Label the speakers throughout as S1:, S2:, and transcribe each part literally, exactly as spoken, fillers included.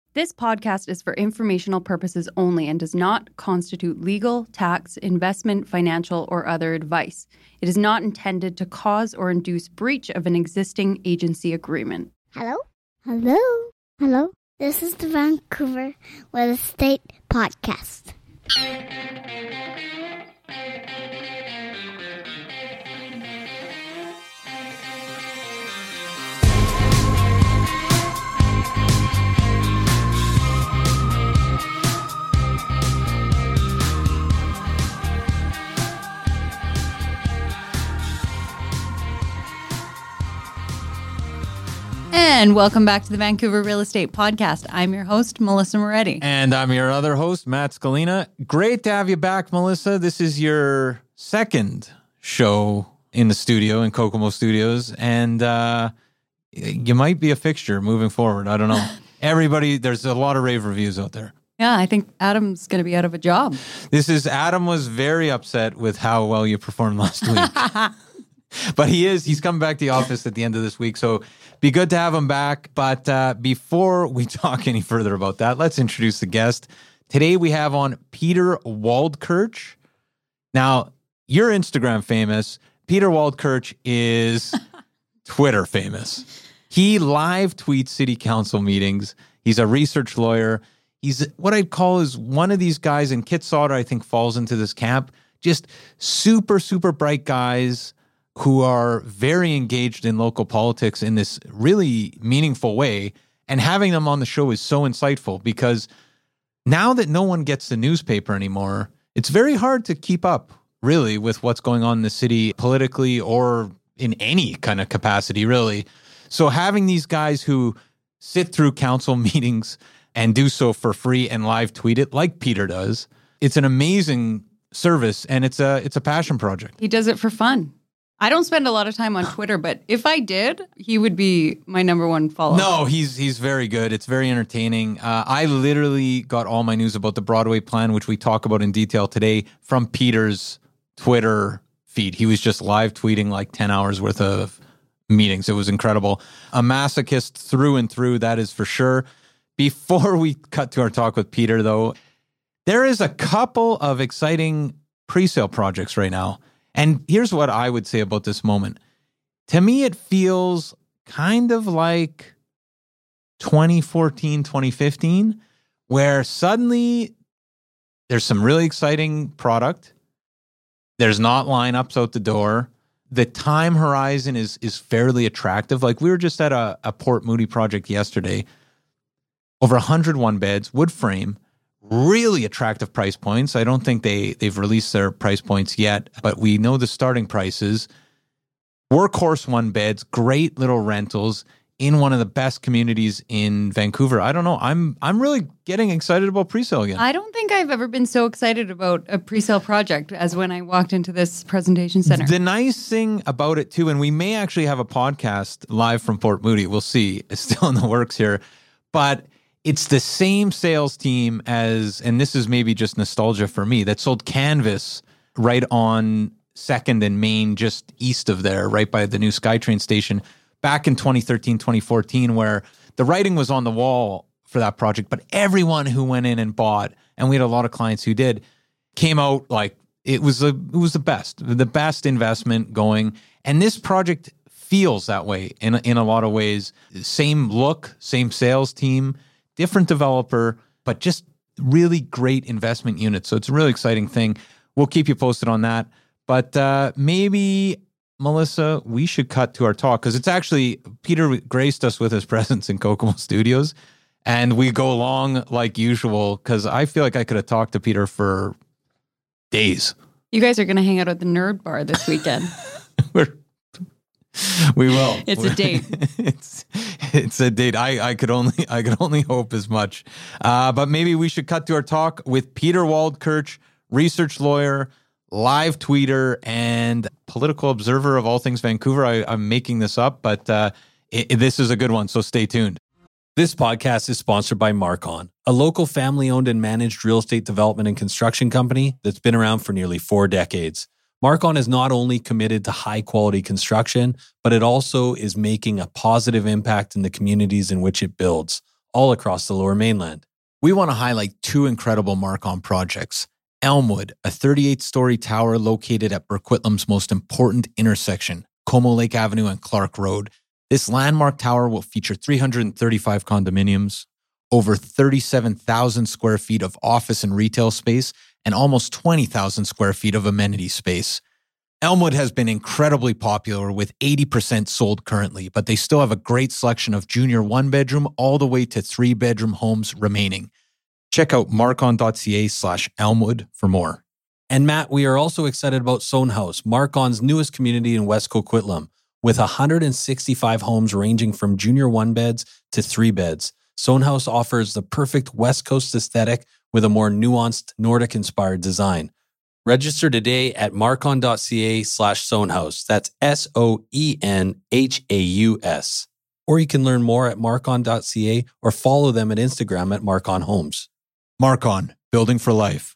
S1: This podcast is for informational purposes only and does not constitute legal, tax, investment, financial, or other advice. It is not intended to cause or induce breach of an existing agency agreement.
S2: Hello? Hello? Hello? This is the Vancouver Real Estate Podcast.
S1: And welcome back to the Vancouver Real Estate Podcast. I'm your host, Melissa Moretti.
S3: And I'm your other host, Matt Scalina. Great to have you back, Melissa. This is your second show in the studio, in Kokomo Studios. And uh, you might be a fixture moving forward. I don't know. Everybody, there's a lot of rave reviews out there.
S1: Yeah, I think Adam's going to be out of a job.
S3: This is, Adam was very upset with how well you performed last week. But he is, he's coming back to the office at the end of this week. So be good to have him back. But uh, before we talk any further about that, let's introduce the guest. Today we have on Peter Waldkirch. Now, you're Instagram famous. Peter Waldkirch is Twitter famous. He live tweets city council meetings. He's a research lawyer. He's what I'd call is one of these guys, and Kit Sauter, I think, falls into this camp. Just super, super bright guys who are very engaged in local politics in this really meaningful way. And having them on the show is so insightful because now that no one gets the newspaper anymore, it's very hard to keep up really with what's going on in the city politically or in any kind of capacity, really. So having these guys who sit through council meetings and do so for free and live tweet it like Peter does, it's an amazing service and it's a it's a passion project.
S1: He does it for fun. I don't spend a lot of time on Twitter, but if I did, he would be my number one follower.
S3: No, he's he's very good. It's very entertaining. Uh, I literally got all my news about the Broadway plan, which we talk about in detail today, from Peter's Twitter feed. He was just live tweeting like ten hours worth of meetings. It was incredible. A masochist through and through, that is for sure. Before we cut to our talk with Peter, though, there is a couple of exciting pre-sale projects right now. And here's what I would say about this moment. To me, it feels kind of like twenty fourteen, twenty fifteen, where suddenly there's some really exciting product. There's not lineups out the door. The time horizon is is fairly attractive. Like we were just at a, a Port Moody project yesterday. Over one hundred one beds, wood frame. Really attractive price points. I don't think they, they've released their price points yet, but we know the starting prices. Workhorse one beds, great little rentals in one of the best communities in Vancouver. I don't know. I'm I'm really getting excited about presale again.
S1: I don't think I've ever been so excited about a presale project as when I walked into this presentation center.
S3: The nice thing about it too, and we may actually have a podcast live from Port Moody. We'll see. It's still in the works here, but it's the same sales team as, and this is maybe just nostalgia for me, that sold Canvas right on second and Main, just east of there, right by the new SkyTrain station, back in twenty thirteen, twenty fourteen, where the writing was on the wall for that project, but everyone who went in and bought, and we had a lot of clients who did, came out like it was, a, it was the best, the best investment going. And this project feels that way in, in a lot of ways. Same look, same sales team, different developer, but just really great investment units. So it's a really exciting thing. We'll keep you posted on that. But uh, maybe, Melissa, we should cut to our talk because it's actually, Peter graced us with his presence in Kokomo Studios. And we go along like usual because I feel like I could have talked to Peter for days.
S1: You guys are going to hang out at the Nerd Bar this weekend.
S3: We're We will.
S1: It's a date.
S3: it's it's a date. I, I could only I could only hope as much. Uh, but maybe we should cut to our talk with Peter Waldkirch, research lawyer, live tweeter, and political observer of all things Vancouver. I, I'm making this up, but uh, it, this is a good one. So stay tuned.
S4: This podcast is sponsored by Marcon, a local family-owned and managed real estate development and construction company that's been around for nearly four decades. Marcon is not only committed to high-quality construction, but it also is making a positive impact in the communities in which it builds, all across the Lower Mainland.
S3: We want to highlight two incredible Marcon projects. Elmwood, a thirty-eight story tower located at Burquitlam's most important intersection, Como Lake Avenue and Clark Road. This landmark tower will feature three hundred thirty-five condominiums, over thirty-seven thousand square feet of office and retail space, and almost twenty thousand square feet of amenity space. Elmwood has been incredibly popular with eighty percent sold currently, but they still have a great selection of junior one-bedroom all the way to three-bedroom homes remaining. Check out marcon.ca slash Elmwood for more.
S4: And Matt, we are also excited about Sohn House, Marcon's newest community in West Coquitlam, with one hundred sixty-five homes ranging from junior one-beds to three-beds. Sohn House offers the perfect West Coast aesthetic with a more nuanced Nordic-inspired design. Register today at marcon.ca slash Sohnhaus. That's S O E N H A U S. Or you can learn more at marcon.ca or follow them at Instagram at Marcon Homes.
S3: Marcon, building for life.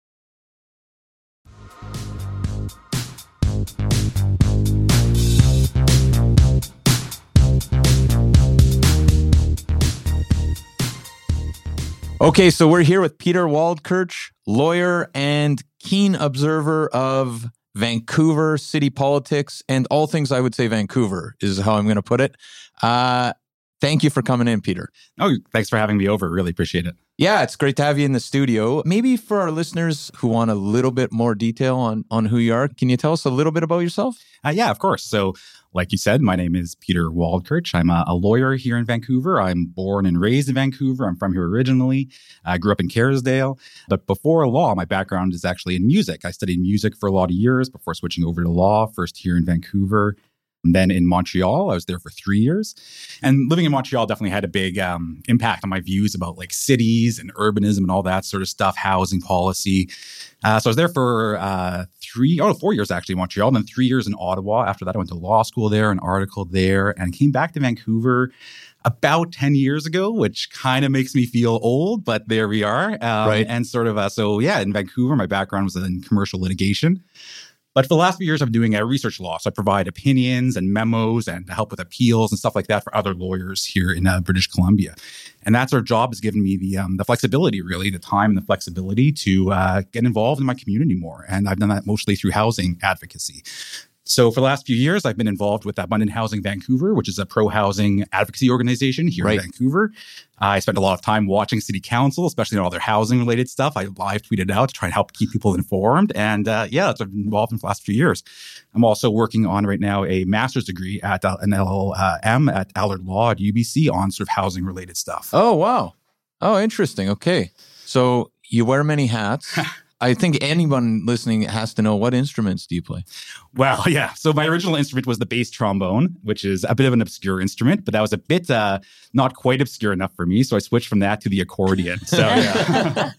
S3: Okay, so we're here with Peter Waldkirch, lawyer and keen observer of Vancouver city politics and all things I would say Vancouver is how I'm going to put it. Uh, thank you for coming in, Peter.
S5: Oh, thanks for having me over. Really appreciate it.
S3: Yeah, it's great to have you in the studio. Maybe for our listeners who want a little bit more detail on, on who you are, can you tell us a little bit about yourself?
S5: Uh, yeah, of course. So like you said, my name is Peter Waldkirch. I'm a, a lawyer here in Vancouver. I'm born and raised in Vancouver. I'm from here originally. I grew up in Kerrisdale. But before law, my background is actually in music. I studied music for a lot of years before switching over to law, first here in Vancouver. And then in Montreal, I was there for three years. And living in Montreal definitely had a big um, impact on my views about like cities and urbanism and all that sort of stuff, housing policy. Uh, so I was there for uh, three, oh, four years actually in Montreal, and then three years in Ottawa. After that, I went to law school there, an article there, and came back to Vancouver about ten years ago, which kind of makes me feel old, but there we are. Um,
S3: right.
S5: And sort of, uh, so yeah, in Vancouver, my background was in commercial litigation. But for the last few years, I'm doing uh, research law. So I provide opinions and memos and help with appeals and stuff like that for other lawyers here in uh, British Columbia. And that sort of job has given me the um, the flexibility, really, the time and the flexibility to uh, get involved in my community more. And I've done that mostly through housing advocacy. So for the last few years, I've been involved with Abundant Housing Vancouver, which is a pro-housing advocacy organization here right. in Vancouver. Uh, I spent a lot of time watching city council, especially on all their housing-related stuff. I live tweeted out to try and help keep people informed. And uh, yeah, that's what I've been involved in for the last few years. I'm also working on right now a master's degree at uh, an L L M at Allard Law at U B C on sort of housing-related stuff.
S3: Oh, wow. Oh, interesting. Okay. So you wear many hats. I think anyone listening has to know, what instruments do you play?
S5: Well, yeah. So my original instrument was the bass trombone, which is a bit of an obscure instrument, but that was a bit uh, not quite obscure enough for me. So I switched from that to the accordion. So yeah.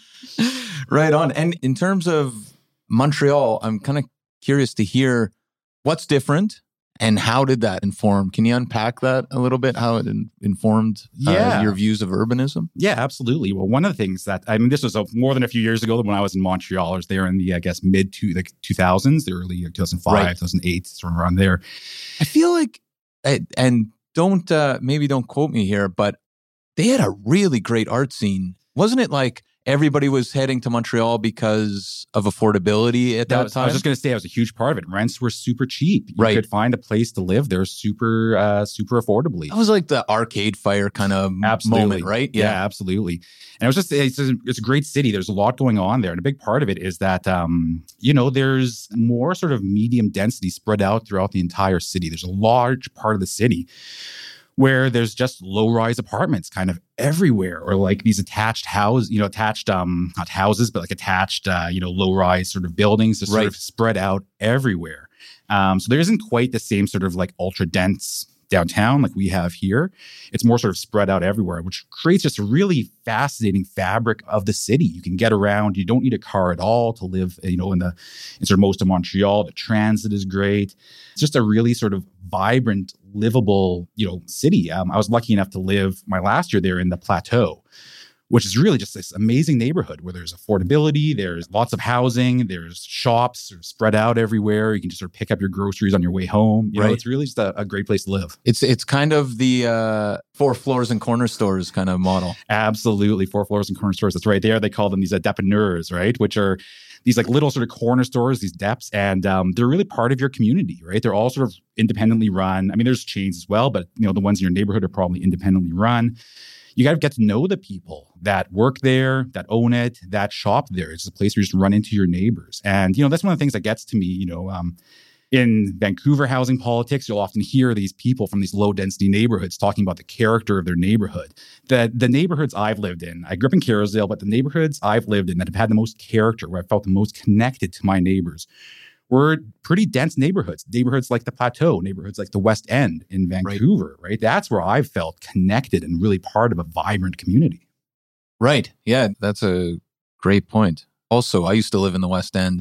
S3: Right on. And in terms of Montreal, I'm kind of curious to hear what's different and how did that inform? Can you unpack that a little bit, how it in, informed uh,
S5: yeah.
S3: your views of urbanism?
S5: Yeah, absolutely. Well, one of the things that, I mean, this was a, more than a few years ago when I was in Montreal. I was there in the, I guess, mid to like two thousands, the early two thousand five, right. two thousand eight, sort of around there.
S3: I feel like, and don't, uh, maybe don't quote me here, but they had a really great art scene. Wasn't it like everybody was heading to Montreal because of affordability at that, that
S5: was,
S3: time?
S5: I was just going to say, that was a huge part of it. Rents were super cheap. You
S3: right.
S5: could find a place to live there super, uh, super affordably.
S3: That was like the Arcade Fire kind of
S5: absolutely.
S3: moment, right?
S5: Yeah. yeah, absolutely. And it was just, it's a, it's a great city. There's a lot going on there. And a big part of it is that, um, you know, there's more sort of medium density spread out throughout the entire city. There's a large part of the city where there's just low-rise apartments kind of everywhere, or like these attached house, you know, attached, um, not houses, but like attached, uh, you know, low-rise sort of buildings that right. sort of spread out everywhere. Um, so there isn't quite the same sort of like ultra-dense downtown like we have here. It's more sort of spread out everywhere, which creates just a really fascinating fabric of the city. You can get around. You don't need a car at all to live, you know, in the in sort of most of Montreal. The transit is great. It's just a really sort of vibrant, livable, you know, city. Um, I was lucky enough to live my last year there in the Plateau, which is really just this amazing neighborhood where there's affordability, there's lots of housing, there's shops sort of spread out everywhere. You can just sort of pick up your groceries on your way home. You
S3: Right.
S5: know, it's really just a, a great place to live.
S3: It's it's kind of the uh, four floors and corner stores kind of model.
S5: Absolutely. Four floors and corner stores. That's right there. They call them these uh, dépanneurs, right? Which are these like little sort of corner stores, these deps, and um, they're really part of your community, right? They're all sort of independently run. I mean, there's chains as well, but you know, the ones in your neighborhood are probably independently run. You got to get to know the people that work there, that own it, that shop there. It's a place where you just run into your neighbors. And, you know, that's one of the things that gets to me, you know, um, in Vancouver housing politics, you'll often hear these people from these low density neighborhoods talking about the character of their neighborhood. The, the neighborhoods I've lived in, I grew up in Kerrisdale, but the neighborhoods I've lived in that have had the most character, where I felt the most connected to my neighbors, were pretty dense neighborhoods, neighborhoods like the Plateau, neighborhoods like the West End in Vancouver, right? right? That's where I've felt connected and really part of a vibrant community.
S3: Right. Yeah, that's a great point. Also, I used to live in the West End,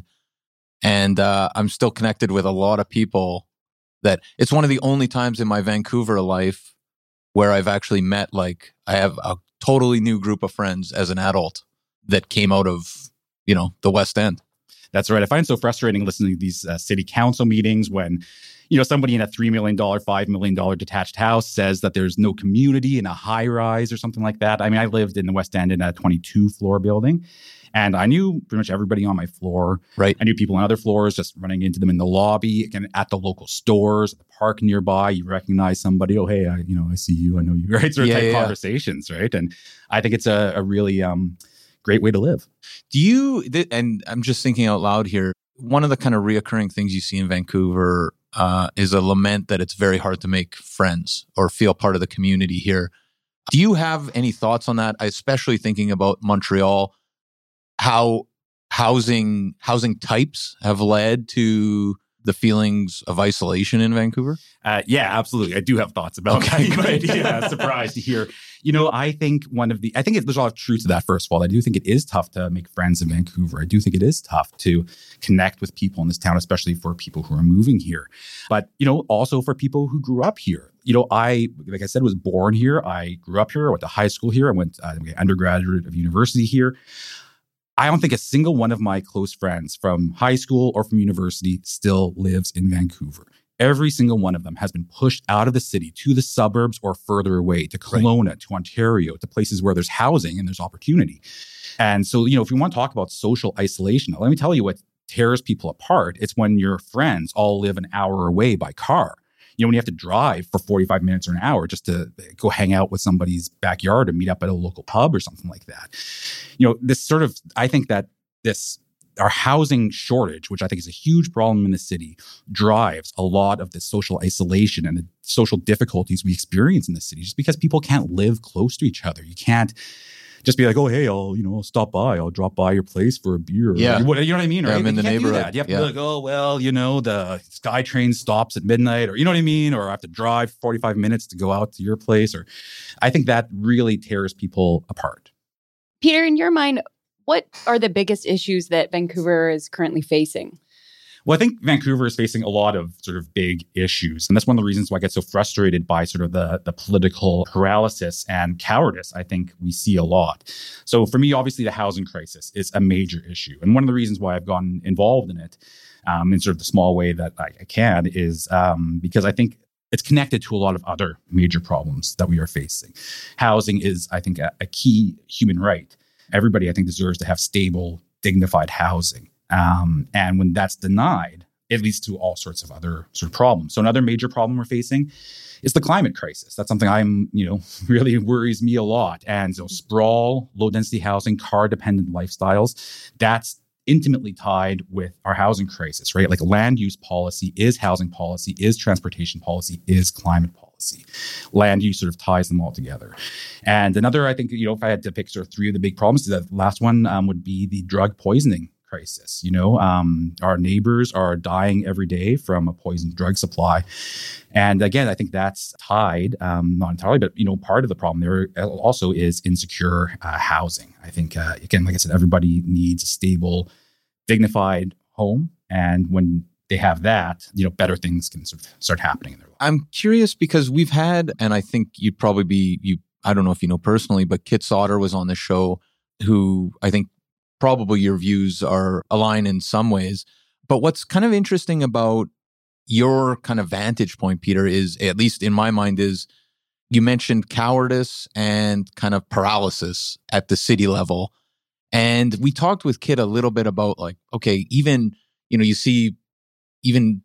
S3: and uh, I'm still connected with a lot of people that it's one of the only times in my Vancouver life where I've actually met, like, I have a totally new group of friends as an adult that came out of, you know, the West End.
S5: That's right. I find it so frustrating listening to these uh, city council meetings when, you know, somebody in a three million dollars, five million dollars detached house says that there's no community in a high rise or something like that. I mean, I lived in the West End in a twenty-two floor building, and I knew pretty much everybody on my floor.
S3: Right.
S5: I knew people on other floors, just running into them in the lobby, again, at the local stores, at the park nearby. You recognize somebody. Oh, hey, I, you know, I see you. I know you. Right. Sort of
S3: Yeah,
S5: type
S3: yeah, yeah.
S5: conversations. Right. And I think it's a, a really um, great way to live.
S3: Do you, th- and I'm just thinking out loud here, one of the kind of reoccurring things you see in Vancouver uh, is a lament that it's very hard to make friends or feel part of the community here. Do you have any thoughts on that? Especially thinking about Montreal, how housing housing types have led to the feelings of isolation in Vancouver?
S5: Uh, yeah, absolutely. I do have thoughts about
S3: Okay,
S5: that.
S3: great.
S5: Yeah, surprised to hear. You know, I think one of the, I think it, there's a lot of truth to that, first of all. I do think it is tough to make friends in Vancouver. I do think it is tough to connect with people in this town, especially for people who are moving here. But, you know, also for people who grew up here. You know, I, like I said, was born here. I grew up here. I went to high school here. I went uh, undergraduate of university here. I don't think a single one of my close friends from high school or from university still lives in Vancouver. Every single one of them has been pushed out of the city to the suburbs or further away, to Kelowna, right, to Ontario, to places where there's housing and there's opportunity. And so, you know, if we want to talk about social isolation, let me tell you what tears people apart. It's when your friends all live an hour away by car. You know, when you have to drive for forty-five minutes or an hour just to go hang out with somebody's backyard or meet up at a local pub or something like that. You know, this sort of, I think that this, our housing shortage, which I think is a huge problem in the city, drives a lot of the social isolation and the social difficulties we experience in the city, just because people can't live close to each other. You can't just be like, oh, hey, I'll, you know, I'll stop by. I'll drop by your place for a beer.
S3: Yeah.
S5: You know what I mean?
S3: Yeah,
S5: Right?
S3: I'm in
S5: You
S3: the
S5: can't do
S3: neighborhood.
S5: that. You have to
S3: Yeah.
S5: be like, oh, well, you know, the SkyTrain stops at midnight, or you know what I mean? Or I have to drive forty-five minutes to go out to your place. Or I think that really tears people apart.
S1: Peter, in your mind, what are the biggest issues that Vancouver is currently facing?
S5: Well, I think Vancouver is facing a lot of sort of big issues. And that's one of the reasons why I get so frustrated by sort of the, the political paralysis and cowardice I think we see a lot. So for me, obviously, the housing crisis is a major issue. And one of the reasons why I've gotten involved in it um, in sort of the small way that I, I can is um, because I think it's connected to a lot of other major problems that we are facing. Housing is, I think, a, a key human right. Everybody, I think, deserves to have stable, dignified housing. Um, and when that's denied, it leads to all sorts of other sort of problems. So another major problem we're facing is the climate crisis. That's something I'm, you know, really worries me a lot. And so sprawl, low density housing, car dependent lifestyles, that's intimately tied with our housing crisis, right? Like land use policy is housing policy, is transportation policy, is climate policy. Land use sort of ties them all together. And another, I think, you know, if I had to pick sort of three of the big problems, the last one um, would be the drug poisoning crisis. You know, um, our neighbors are dying every day from a poisoned drug supply. And again, I think that's tied, um, not entirely, but, you know, part of the problem there also is insecure uh, housing. I think, uh, again, like I said, everybody needs a stable, dignified home. And when they have that, you know, better things can sort of start happening in their life.
S3: I'm curious because we've had, and I think you'd probably be, you I don't know if you know personally, but Kit Sauter was on the show, who I think probably your views are aligned in some ways. But what's kind of interesting about your kind of vantage point, Peter, is, at least in my mind, is you mentioned cowardice and kind of paralysis at the city level. And we talked with Kit a little bit about, like, okay, even, you know, you see even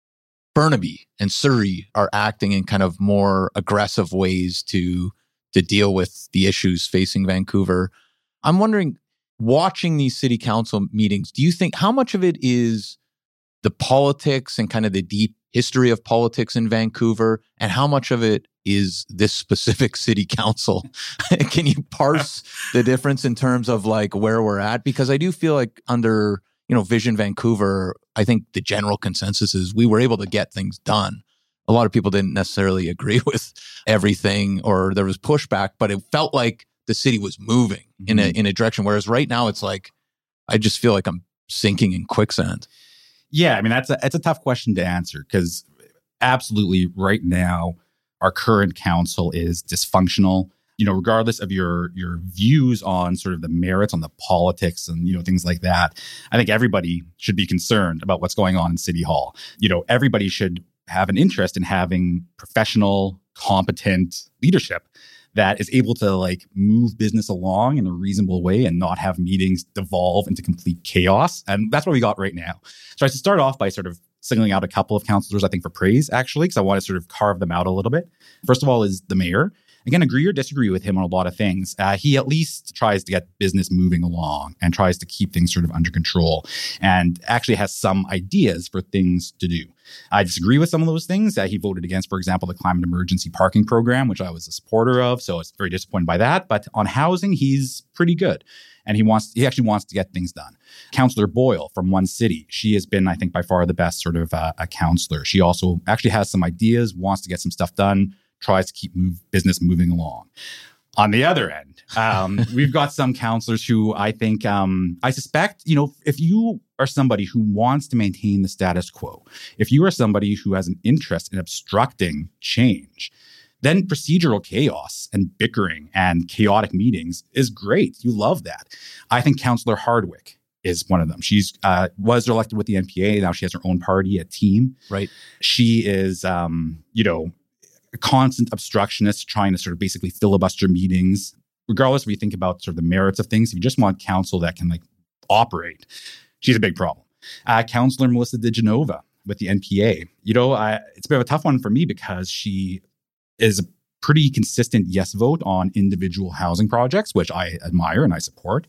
S3: Burnaby and Surrey are acting in kind of more aggressive ways to to deal with the issues facing Vancouver. I'm wondering, watching these city council meetings, do you think how much of it is the politics and kind of the deep history of politics in Vancouver, and how much of it is this specific city council? Can you parse the difference in terms of like where we're at? Because I do feel like under, you know, Vision Vancouver, I think the general consensus is we were able to get things done. A lot of people didn't necessarily agree with everything, or there was pushback, but it felt like the city was moving in a in a direction. Whereas right now, it's like I just feel like I'm sinking in quicksand.
S5: Yeah, I mean, that's a it's a tough question to answer, because absolutely right now, our current council is dysfunctional. You know, regardless of your your views on sort of the merits, on the politics and, you know, things like that, I think everybody should be concerned about what's going on in City Hall. You know, everybody should have an interest in having professional, competent leadership that is able to like move business along in a reasonable way and not have meetings devolve into complete chaos. And that's what we got right now. So I should start off by sort of singling out a couple of councillors, I think, for praise, actually, because I want to sort of carve them out a little bit. First of all is the mayor. Again, agree or disagree with him on a lot of things. Uh, he at least tries to get business moving along and tries to keep things sort of under control, and actually has some ideas for things to do. I disagree with some of those things that he voted against, for example, the climate emergency parking program, which I was a supporter of. So I was very disappointed by that. But on housing, he's pretty good. And he wants, he actually wants to get things done. Councillor Boyle from One City, she has been, I think, by far the best sort of uh, a councillor. She also actually has some ideas, wants to get some stuff done, tries to keep move, business moving along. On the other end, um, we've got some councillors who I think, um, I suspect, you know, if you are somebody who wants to maintain the status quo, if you are somebody who has an interest in obstructing change, then procedural chaos and bickering and chaotic meetings is great. You love that. I think Councillor Hardwick is one of them. She's uh, was elected with the N P A. Now she has her own party, a team.
S3: Right.
S5: She is, um, you know, a constant obstructionist, trying to sort of basically filibuster meetings. Regardless if you think about sort of the merits of things, if you just want council that can like operate, she's a big problem. Uh, Councillor Melissa DeGenova with the N P A. You know, I, it's a bit of a tough one for me because she is a pretty consistent yes vote on individual housing projects, which I admire and I support.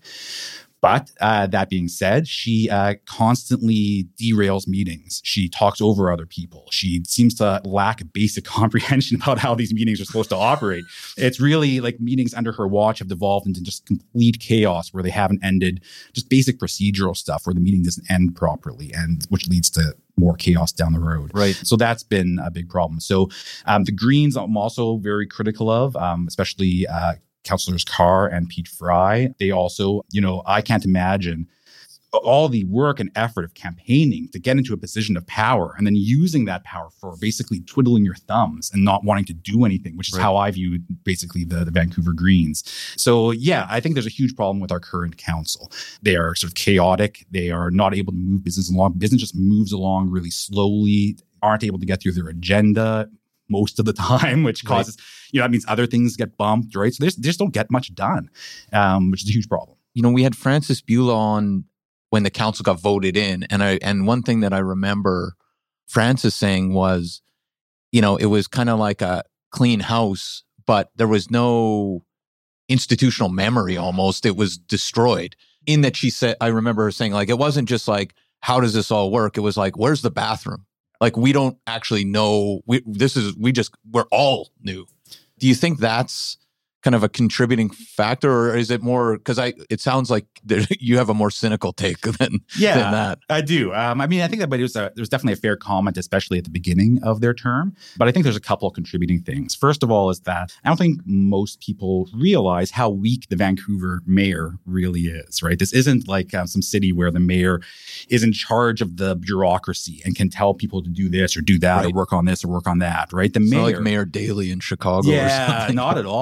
S5: But uh, that being said, she uh, constantly derails meetings. She talks over other people. She seems to lack basic comprehension about how these meetings are supposed to operate. It's really like meetings under her watch have devolved into just complete chaos where they haven't ended, just basic procedural stuff where the meeting doesn't end properly, and which leads to more chaos down the road.
S3: Right.
S5: So that's been a big problem. So um, the Greens I'm also very critical of, um, especially uh, Councillors Carr and Pete Fry. They also, you know, I can't imagine all the work and effort of campaigning to get into a position of power and then using that power for basically twiddling your thumbs and not wanting to do anything, which is right. how I view basically the, the Vancouver Greens. So yeah, I think there's a huge problem with our current council. They are sort of chaotic. They are not able to move business along. Business just moves along really slowly, aren't able to get through their agenda most of the time, which causes, right. you know, that means other things get bumped, right? So they just don't get much done, um, which is a huge problem.
S3: You know, we had Francis Beulah on when the council got voted in. And I and one thing that I remember Francis saying was, you know, it was kind of like a clean house, but there was no institutional memory almost. It was destroyed. In that she said, I remember her saying, like, it wasn't just like, how does this all work? It was like, where's the bathroom? Like, we don't actually know. We, this is, we just, we're all new. Do you think that's kind of a contributing factor, or is it more, because I, it sounds like there, you have a more cynical take than,
S5: yeah,
S3: than that.
S5: I do. Um, I mean, I think that, but it was, a, there was definitely a fair comment, especially at the beginning of their term. But I think there's a couple of contributing things. First of all is that I don't think most people realize how weak the Vancouver mayor really is, right? This isn't like uh, some city where the mayor is in charge of the bureaucracy and can tell people to do this or do that, right. or work on this or work on that, right? The
S3: it's
S5: mayor,
S3: not like Mayor Daley in Chicago
S5: yeah,
S3: or something.
S5: Not at all, right? It's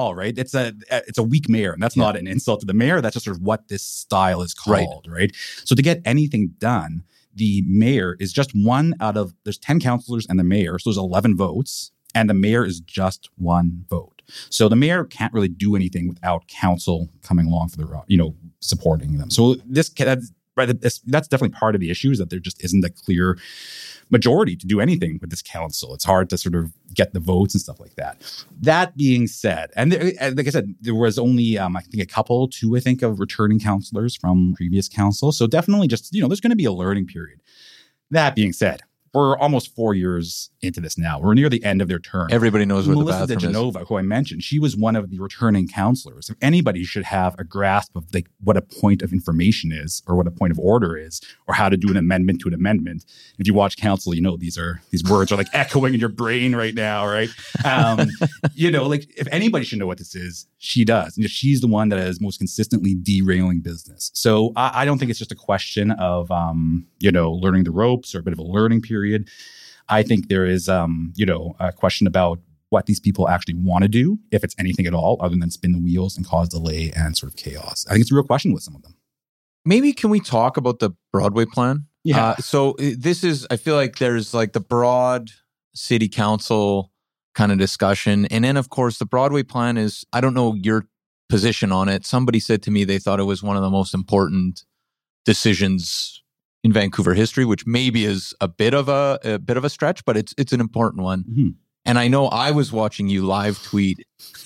S5: it's a it's a weak mayor, and that's yeah. not an insult to the mayor. That's just sort of what this style is called, right? right? So to get anything done, the mayor is just one out of, there's ten councillors and the mayor, so there's eleven votes, and the mayor is just one vote. So the mayor can't really do anything without council coming along for the, you know, supporting them. So this that's, that's definitely part of the issue, is that there just isn't a clear majority to do anything with this council. It's hard to sort of get the votes and stuff like that. That being said, and there, like I said, there was only, um, I think, a couple, two, I think, of returning councillors from previous council. So definitely just, you know, there's going to be a learning period. That being said, we're almost four years into this now. We're near the end of their term.
S3: Everybody knows what
S5: Melissa
S3: the bathroom
S5: DeGenova, who I mentioned, she was one of the returning councillors. If anybody should have a grasp of like what a point of information is, or what a point of order is, or how to do an amendment to an amendment. If you watch council, you know these are these words are like echoing in your brain right now, right? Um, you know, like if anybody should know what this is, she does. And she's the one that is most consistently derailing business. So I, I don't think it's just a question of um, you know, learning the ropes or a bit of a learning period. I think there is, um, you know, a question about what these people actually want to do, if it's anything at all, other than spin the wheels and cause delay and sort of chaos. I think it's a real question with some of them.
S3: Maybe can we talk about the Broadway plan?
S5: Yeah.
S3: Uh, so this is, I feel like there's like the broad city council kind of discussion. And then, of course, the Broadway plan is, I don't know your position on it. Somebody said to me they thought it was one of the most important decisions in Vancouver history, which maybe is a bit of a, a bit of a stretch, but it's it's an important one. Mm-hmm. And I know I was watching you live tweet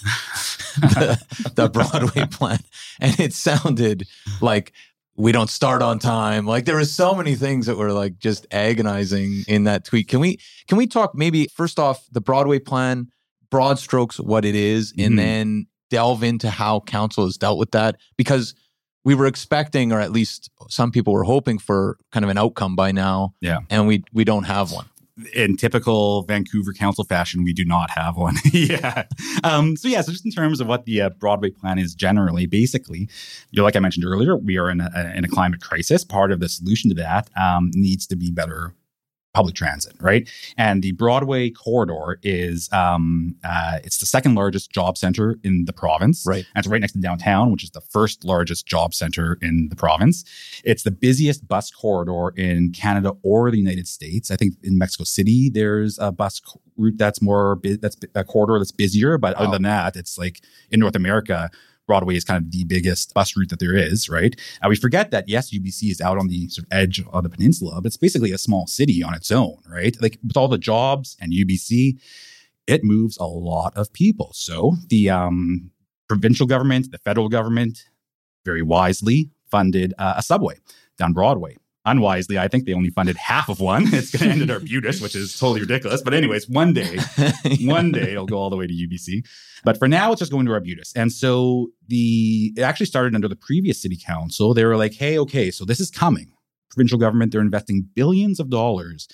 S3: the, the Broadway plan, and it sounded like we don't start on time. Like there were so many things that were like just agonizing in that tweet. Can we can we talk maybe first off the Broadway plan, broad strokes, what it is, and mm-hmm. then delve into how council has dealt with that? Because we were expecting, or at least some people were hoping for, kind of an outcome by now.
S5: Yeah.
S3: And we we don't have one.
S5: In typical Vancouver council fashion, we do not have one. yeah. Um, so yeah, so just in terms of what the uh, Broadway plan is generally, basically, you know, like I mentioned earlier, we are in a, in a climate crisis. Part of the solution to that um, needs to be better public transit, right? And the Broadway corridor is, um, uh, it's the second largest job center in the province.
S3: Right.
S5: And it's right next to downtown, which is the first largest job center in the province. It's the busiest bus corridor in Canada or the United States. I think in Mexico City, there's a bus route that's more, bu- that's a corridor that's busier. But wow. other than that, it's like in North America, Broadway is kind of the biggest bus route that there is, right? And we forget that, yes, U B C is out on the sort of edge of the peninsula, but it's basically a small city on its own, right? Like with all the jobs and U B C, it moves a lot of people. So the um, provincial government, the federal government, very wisely funded uh, a subway down Broadway. Unwisely, I think they only funded half of one. It's going to end at Arbutus, which is totally ridiculous. But anyways, one day, yeah. one day it'll go all the way to U B C. But for now, it's just going to Arbutus. And so the it actually started under the previous city council. They were like, hey, okay, so this is coming. Provincial government, they're investing billions of dollars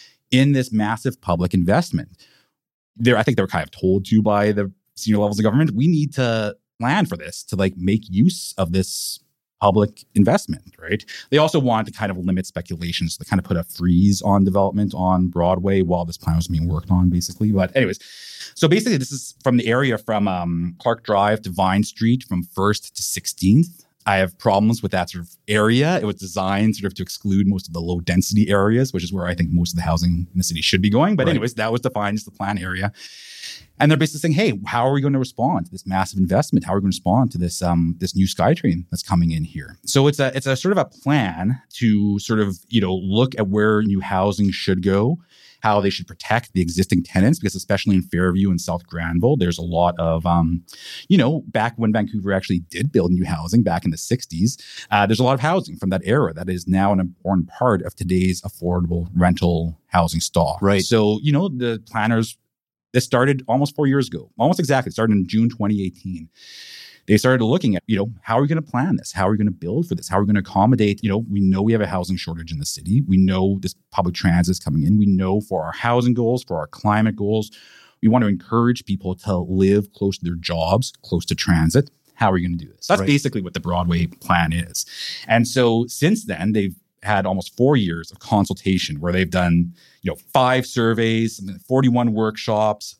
S5: in this massive public investment. They're, I think they were kind of told to by the senior levels of government, we need to plan for this, to like make use of this public investment, right? They also wanted to kind of limit speculation, so they kind of put a freeze on development on Broadway while this plan was being worked on, basically. But anyways, so basically this is from the area from um, Clark Drive to Vine Street, from first to sixteenth. I have problems with that sort of area. It was designed sort of to exclude most of the low density areas, which is where I think most of the housing in the city should be going. But right. anyways, that was defined as the plan area. And they're basically saying, hey, how are we going to respond to this massive investment? How are we going to respond to this um, this new SkyTrain that's coming in here? So it's a it's a sort of a plan to sort of, you know, look at where new housing should go, how they should protect the existing tenants, because especially in Fairview and South Granville, there's a lot of, um, you know, back when Vancouver actually did build new housing back in the sixties, uh, there's a lot of housing from that era that is now an important part of today's affordable rental housing stock.
S3: Right.
S5: So, you know, the planners, this started almost four years ago, almost exactly. It started in June twenty eighteen. They started looking at, you know, how are we going to plan this? How are we going to build for this? How are we going to accommodate, you know, we know we have a housing shortage in the city. We know this public transit is coming in. We know for our housing goals, for our climate goals, we want to encourage people to live close to their jobs, close to transit. How are we going to do this? That's right. Basically what the Broadway plan is. And so since then, they've had almost four years of consultation where they've done, you know, five surveys, forty-one workshops,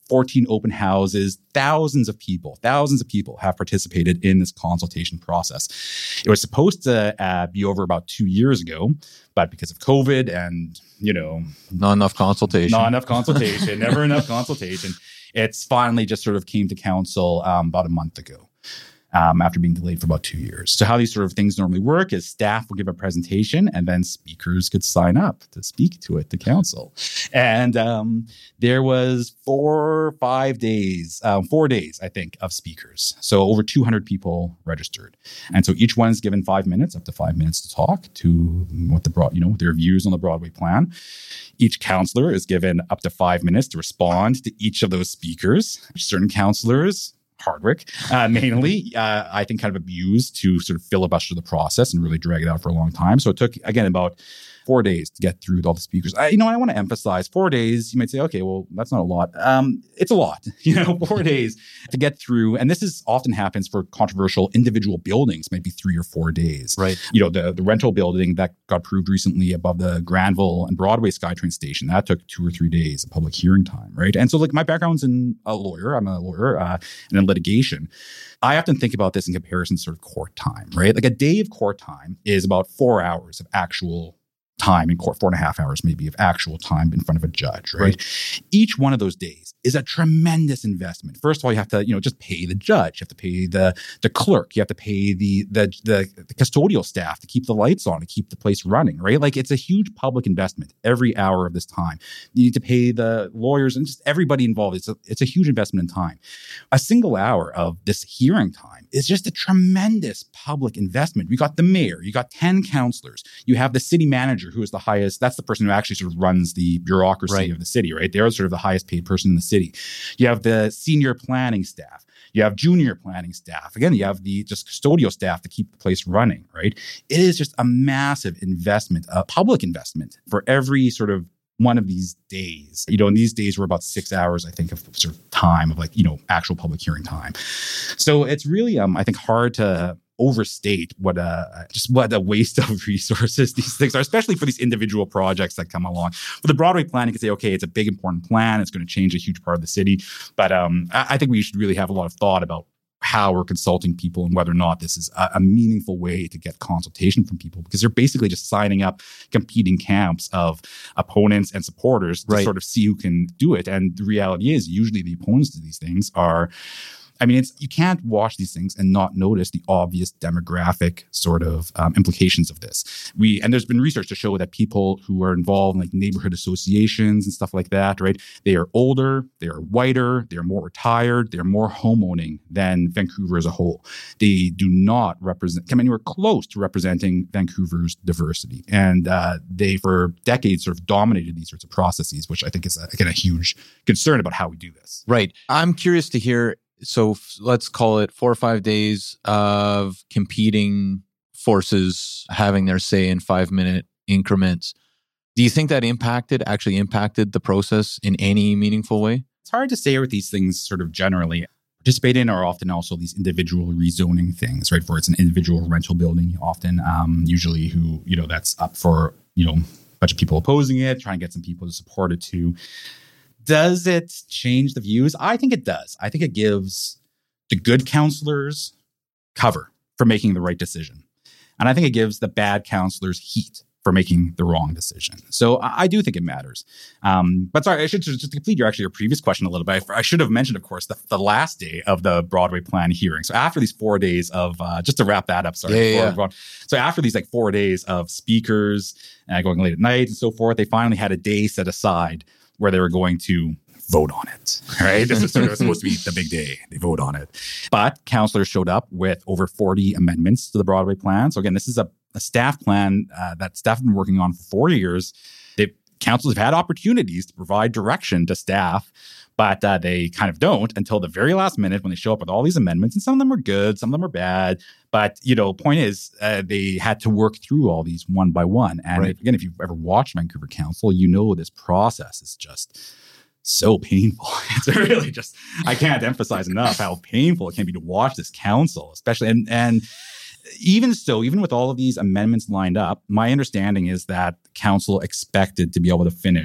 S5: fourteen open houses, thousands of people, thousands of people have participated in this consultation process. It was supposed to uh, be over about two years ago, but because of COVID and, you know,
S3: not enough consultation,
S5: not enough consultation, never enough consultation, it's finally just sort of came to council um, about a month ago. Um, after being delayed for about two years. So how these sort of things normally work is staff will give a presentation and then speakers could sign up to speak to it to council. And um, there was four or five days, um, four days, I think, of speakers. So over two hundred people registered. And so each one's given five minutes, up to five minutes to talk to what the broad, you know, their views on the Broadway plan. Each councillor is given up to five minutes to respond to each of those speakers. Certain councillors, Hardwick, uh, mainly, uh, I think kind of abused to sort of filibuster the process and really drag it out for a long time. So it took, again, about four days to get through all the speakers. I, you know, I want to emphasize four days. You might say, okay, well, that's not a lot. Um, it's a lot, you know, four days to get through. And this is often happens for controversial individual buildings, maybe three or four days.
S3: Right.
S5: You know, the, the rental building that got approved recently above the Granville and Broadway SkyTrain station, that took two or three days of public hearing time, right? And so like my background's in a lawyer, I'm a lawyer, uh, and in litigation. I often think about this in comparison to sort of court time, right? Like a day of court time is about four hours of actual time in court, four and a half hours maybe of actual time in front of a judge, right? right? Each one of those days is a tremendous investment. First of all, you have to, you know, just pay the judge, you have to pay the the clerk, you have to pay the the the, the custodial staff to keep the lights on, to keep the place running, right? Like it's a huge public investment every hour of this time. You need to pay the lawyers and just everybody involved. It's a, it's a huge investment in time. A single hour of this hearing time is just a tremendous public investment. We got the mayor, you got ten councillors, you have the city manager, who is the highest, that's the person who actually sort of runs the bureaucracy right. of the city, right? They're sort of the highest paid person in the city. You have the senior planning staff. You have junior planning staff. Again, you have the just custodial staff to keep the place running, right? It is just a massive investment, a public investment for every sort of one of these days. You know, and these days were about six hours, I think, of sort of time of like, you know, actual public hearing time. So it's really, um, I think, hard to overstate what a just what a waste of resources these things are, especially for these individual projects that come along. For the Broadway plan, you can say, okay, it's a big important plan. It's going to change a huge part of the city. But um, I, I think we should really have a lot of thought about how we're consulting people and whether or not this is a, a meaningful way to get consultation from people, because they're basically just signing up competing camps of opponents and supporters to right. sort of see who can do it. And the reality is usually the opponents to these things are, I mean, it's you can't watch these things and not notice the obvious demographic sort of um, implications of this. We and there's been research to show that people who are involved in like neighborhood associations and stuff like that, right? They are older, they are whiter, they are more retired, they're more homeowning than Vancouver as a whole. They do not represent come anywhere close to representing Vancouver's diversity, and uh, they for decades sort of dominated these sorts of processes, which I think is a, again a huge concern about how we do this.
S3: Right. I'm curious to hear. So f- let's call it four or five days of competing forces having their say in five minute increments. Do you think that impacted, actually impacted the process in any meaningful way?
S5: It's hard to say with these things sort of generally. Participate in are often also these individual rezoning things, right? For it's an individual rental building, often, um, usually who, you know, that's up for, you know, a bunch of people opposing it, trying to get some people to support it too. Does it change the views? I think it does. I think it gives the good counselors cover for making the right decision. And I think it gives the bad counselors heat for making the wrong decision. So I, I do think it matters. Um, but sorry, I should just to complete your actually your previous question a little bit. I, I should have mentioned, of course, the, the last day of the Broadway plan hearing. So after these four days of, uh, just to wrap that up, sorry.
S3: Yeah, yeah.
S5: So after these like four days of speakers uh, going late at night and so forth, they finally had a day set aside where they were going to vote on it, right? This is sort of supposed to be the big day. They vote on it. But councillors showed up with over forty amendments to the Broadway plan. So again, this is a, a staff plan uh, that staff have been working on for four years. They've, councils have had opportunities to provide direction to staff, but uh, they kind of don't until the very last minute when they show up with all these amendments. And some of them are good, some of them are bad. But, you know, point is, uh, they had to work through all these one by one. And
S3: right.
S5: if, again, if you've ever watched Vancouver Council, you know this process is just so painful. It's really just, I can't emphasize enough how painful it can be to watch this council, especially. And, and even so, even with all of these amendments lined up, my understanding is that council expected to be able to finish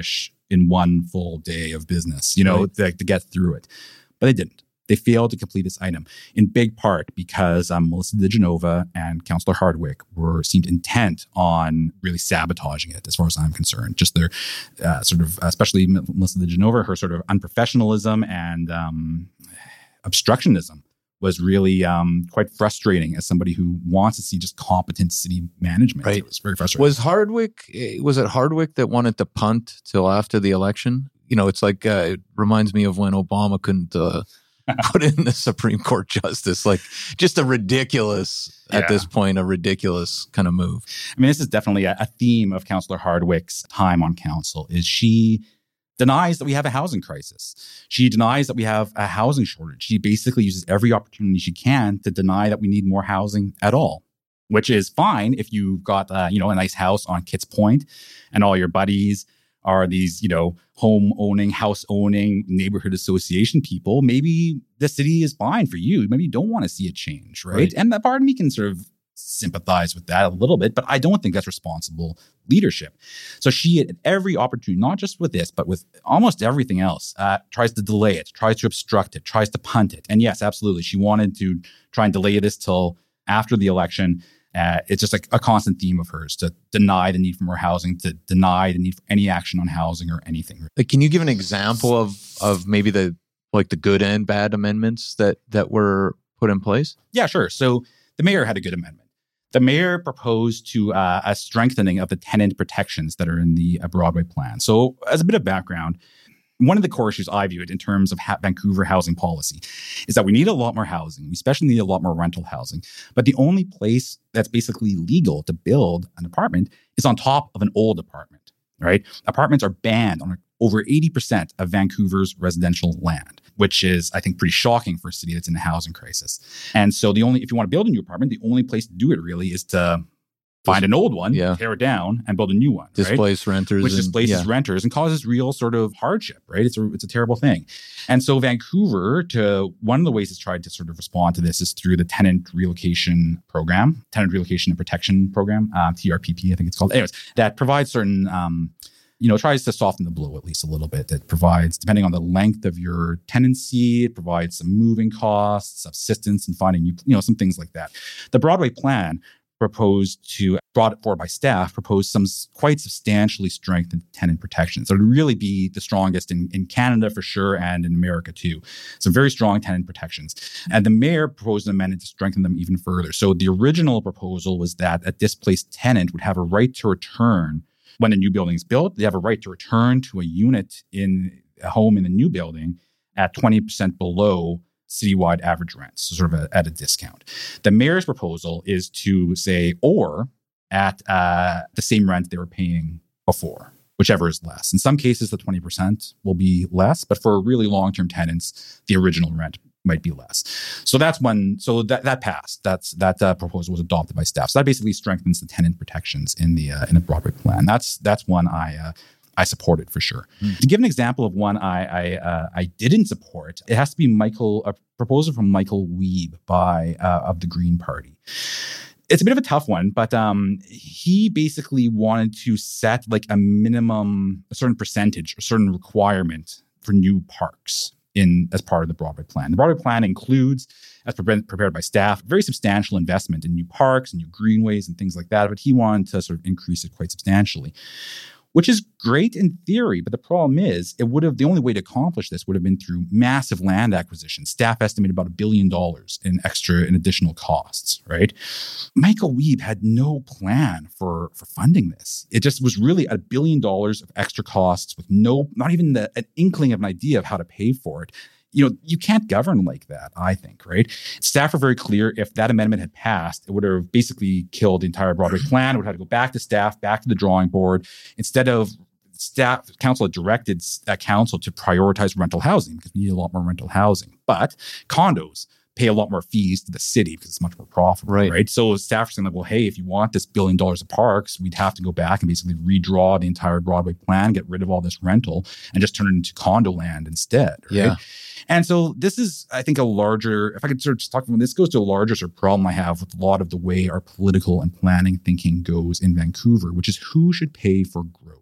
S5: in one full day of business, you know, right. to, to get through it. But they didn't. They failed to complete this item in big part because um, Melissa DeGenova and Councillor Hardwick were seemed intent on really sabotaging it, as far as I'm concerned. Just their uh, sort of, especially Melissa DeGenova, her sort of unprofessionalism and um, obstructionism was really um, quite frustrating as somebody who wants to see just competent city management.
S3: Right.
S5: It was very frustrating.
S3: Was Hardwick, was it Hardwick that wanted to punt till after the election? You know, it's like, uh, it reminds me of when Obama couldn't uh, put in the Supreme Court justice. Like, just a ridiculous, yeah. at this point, a ridiculous kind of move.
S5: I mean, this is definitely a, a theme of Councillor Hardwick's time on council, is she denies that we have a housing crisis. She denies that we have a housing shortage. She basically uses every opportunity she can to deny that we need more housing at all, which is fine if you've got, uh, you know, a nice house on Kitts Point and all your buddies are these, you know, home owning, house owning, neighborhood association people. Maybe the city is fine for you. Maybe you don't want to see a change, right? right. And that part of me can sort of sympathize with that a little bit, but I don't think that's responsible leadership. So she, at every opportunity, not just with this, but with almost everything else, uh, tries to delay it, tries to obstruct it, tries to punt it. And yes, absolutely, she wanted to try and delay this till after the election. Uh, it's just like a constant theme of hers to deny the need for more housing, to deny the need for any action on housing or anything.
S3: Like, can you give an example of of maybe the like the good and bad amendments that that were put in place?
S5: Yeah, sure. So the mayor had a good amendment. The mayor proposed to uh, a strengthening of the tenant protections that are in the uh, Broadway plan. So as a bit of background, one of the core issues I view it in terms of ha- Vancouver housing policy is that we need a lot more housing. We especially need a lot more rental housing. But the only place that's basically legal to build an apartment is on top of an old apartment, right? Apartments are banned on over eighty percent of Vancouver's residential land, which is, I think, pretty shocking for a city that's in a housing crisis. And so the only, if you want to build a new apartment, the only place to do it really is to find an old one, yeah. tear it down, and build a new one.
S3: Displace
S5: right?
S3: renters.
S5: Which
S3: and,
S5: displaces yeah. renters and causes real sort of hardship, right? It's a, it's a terrible thing. And so Vancouver, to one of the ways it's tried to sort of respond to this is through the Tenant Relocation Program, Tenant Relocation and Protection Program, uh, T R P P, I think it's called. Anyways, that provides certain, um, you know, tries to soften the blow at least a little bit. That provides, depending on the length of your tenancy, it provides some moving costs, assistance in finding new, you know, some things like that. The Broadway plan proposed to, brought forward by staff, proposed some quite substantially strengthened tenant protections. So it would really be the strongest in, in Canada for sure and in America too. Some very strong tenant protections. And the mayor proposed an amendment to strengthen them even further. So the original proposal was that a displaced tenant would have a right to return when a new building is built. They have a right to return to a unit in a home in the new building at twenty percent below citywide average rents, so sort of a, at a discount. The mayor's proposal is to say, or at uh, the same rent they were paying before, whichever is less. In some cases, the twenty percent will be less, but for really long-term tenants, the original rent might be less. So that's one. So that that passed. That's that uh, proposal was adopted by staff. So that basically strengthens the tenant protections in the uh, in the Broadway plan. That's that's one I. Uh, I supported for sure. Mm. To give an example of one I I, uh, I didn't support, it has to be Michael a proposal from Michael Wiebe by uh, of the Green Party. It's a bit of a tough one, but um, he basically wanted to set like a minimum, a certain percentage, a certain requirement for new parks in as part of the Broadway plan. The Broadway plan includes, as prepared by staff, very substantial investment in new parks and new greenways and things like that. But he wanted to sort of increase it quite substantially, which is great in theory. But the problem is, it would have the only way to accomplish this would have been through massive land acquisition. Staff estimated about a billion dollars in extra and additional costs, right? Michael Wiebe had no plan for, for funding this. It just was really a billion dollars of extra costs with no, not even the, an inkling of an idea of how to pay for it. You know, you can't govern like that, I think, right? Staff are very clear. If that amendment had passed, it would have basically killed the entire Broadway plan. It would have to go back to staff, back to the drawing board. Instead of staff, council had directed that council to prioritize rental housing because we need a lot more rental housing. But condos pay a lot more fees to the city because it's much more profitable, right? right? So staff are saying, like, well, hey, if you want this billion dollars of parks, we'd have to go back and basically redraw the entire Broadway plan, get rid of all this rental, and just turn it into condo land instead, right?
S3: Yeah.
S5: And so this is, I think, a larger, if I could sort of just talk about this, goes to a larger sort of problem I have with a lot of the way our political and planning thinking goes in Vancouver, which is who should pay for growth.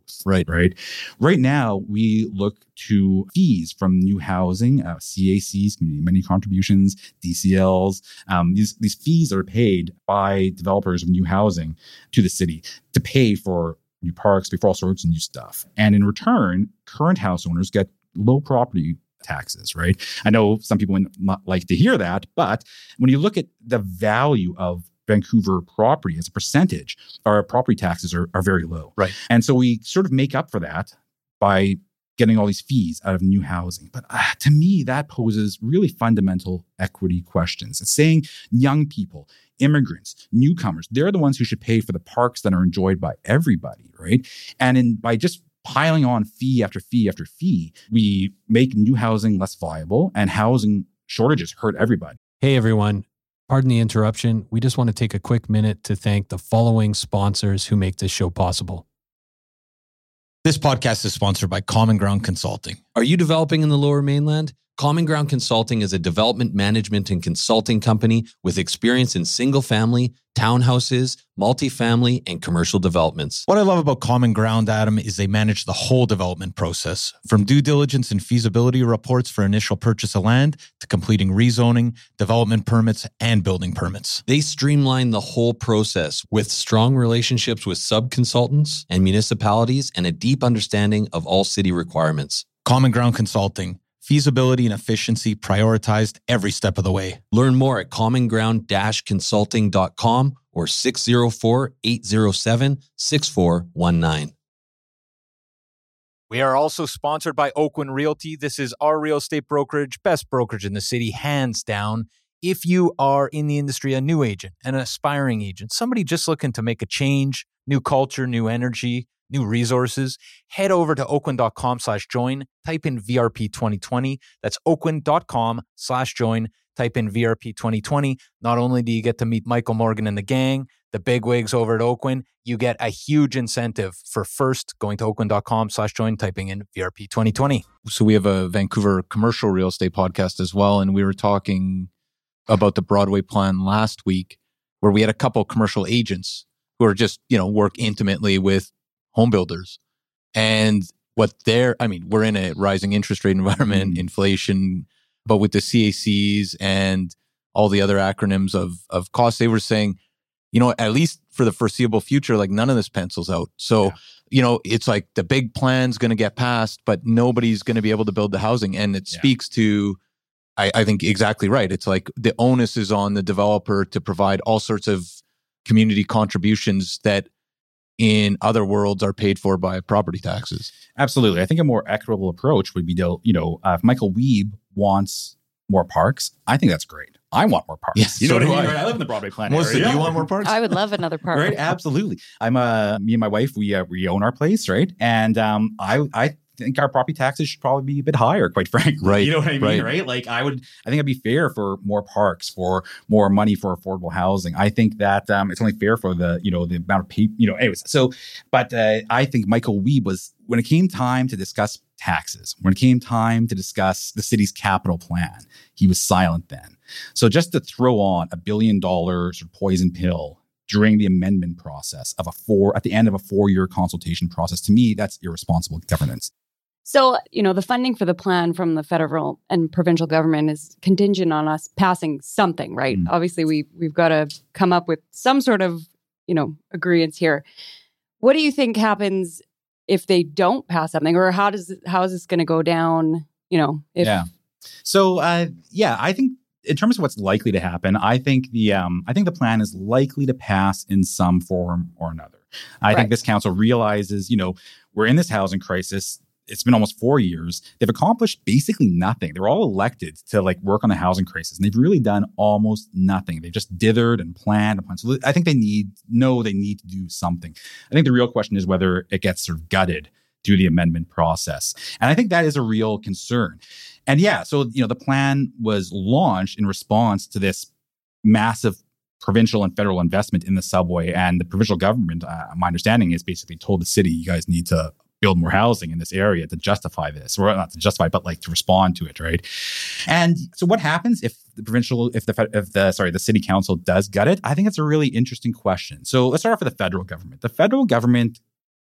S5: growth.
S3: Right.
S5: Right. Right now, we look to fees from new housing, uh, C A Cs, community amenity contributions, D C Ls. Um, these, these fees are paid by developers of new housing to the city to pay for new parks, pay for all sorts of new stuff. And in return, current house owners get low property taxes, right? I know some people would not like to hear that, but when you look at the value of Vancouver property as a percentage, our property taxes are, are very low.
S3: Right.
S5: And so we sort of make up for that by getting all these fees out of new housing. But uh, to me, that poses really fundamental equity questions. It's saying young people, immigrants, newcomers, they're the ones who should pay for the parks that are enjoyed by everybody, right? And in by just piling on fee after fee after fee, we make new housing less viable, and housing shortages hurt everybody.
S4: Hey, everyone. Pardon the interruption. We just want to take a quick minute to thank the following sponsors who make this show possible.
S3: This podcast is sponsored by Common Ground Consulting.
S4: Are you developing in the Lower Mainland? Common Ground Consulting is a development management and consulting company with experience in single-family, townhouses, multifamily, and commercial developments.
S3: What I love about Common Ground, Adam, is they manage the whole development process, from due diligence and feasibility reports for initial purchase of land to completing rezoning, development permits, and building permits.
S4: They streamline the whole process with strong relationships with sub-consultants and municipalities and a deep understanding of all city requirements.
S3: Common Ground Consulting. Feasibility and efficiency prioritized every step of the way.
S4: Learn more at common ground dash consulting dot com or six oh four, eight oh seven, six four one nine.
S6: We are also sponsored by Oakwyn Realty. This is our real estate brokerage, best brokerage in the city, hands down. If you are in the industry, a new agent, an aspiring agent, somebody just looking to make a change, new culture, new energy, new resources, head over to oakwyn.com slash join, type in V R P twenty twenty. That's oakwyn.com slash join, type in V R P twenty twenty. Not only do you get to meet Michael Morgan and the gang, the bigwigs over at Oakwyn, you get a huge incentive for first going to oakwyn.com slash join, typing in V R P twenty twenty.
S3: So we have a Vancouver commercial real estate podcast as well. And we were talking about the Broadway plan last week, where we had a couple commercial agents who are just, you know, work intimately with home builders. And what they're, I mean, we're in a rising interest rate environment, mm-hmm. inflation, but with the C A Cs and all the other acronyms of, of costs, they were saying, you know, at least for the foreseeable future, like none of this pencils out. So, yeah. you know, it's like the big plan's going to get passed, but nobody's going to be able to build the housing. And it yeah. speaks to, I, I think exactly right. It's like the onus is on the developer to provide all sorts of community contributions that in other worlds are paid for by property taxes.
S5: Absolutely. I think a more equitable approach would be to, you know, uh, if Michael Wiebe wants more parks, I think that's great. I want more parks.
S3: Yes,
S5: you know
S3: so
S5: what I mean?
S3: I.
S5: I live in the Broadway plan
S3: Melissa,
S5: area.
S3: do you want more parks?
S7: I would love another park.
S5: Right? Absolutely. I'm uh me and my wife, we uh, we own our place, right? And um I I think our property taxes should probably be a bit higher, quite frankly.
S3: Right.
S5: You know what I mean,
S3: right?
S5: right? Like I would, I think it'd be fair for more parks, for more money for affordable housing. I think that um, it's only fair for the, you know, the amount of people, you know, anyways. So, but uh, I think Michael Wiebe was, when it came time to discuss taxes, when it came time to discuss the city's capital plan, he was silent then. So just to throw on a billion dollar sort of poison pill during the amendment process of a four, at the end of a four-year consultation process, to me, that's irresponsible governance.
S1: So, you know, the funding for the plan from the federal and provincial government is contingent on us passing something, right? Mm. Obviously, we, we've got to come up with some sort of, you know, agreement here. What do you think happens if they don't pass something, or how does how is this going to go down, you know? If
S5: yeah. So, uh, yeah, I think in terms of what's likely to happen, I think the um, I think the plan is likely to pass in some form or another. I right. think this council realizes, you know, we're in this housing crisis. It's been almost four years. They've accomplished basically nothing. They're all elected to like work on the housing crisis, and they've really done almost nothing. They've just dithered and planned and planned. So I think they need, know they need to do something. I think the real question is whether it gets sort of gutted through the amendment process. And I think that is a real concern. And yeah, so, you know, the plan was launched in response to this massive provincial and federal investment in the subway. And the provincial government, uh, my understanding is basically told the city, you guys need to build more housing in this area to justify this, or not to justify, but like to respond to it, right? And so, what happens if the provincial, if the if the sorry, the city council does gut it? I think it's a really interesting question. So let's start off with the federal government. The federal government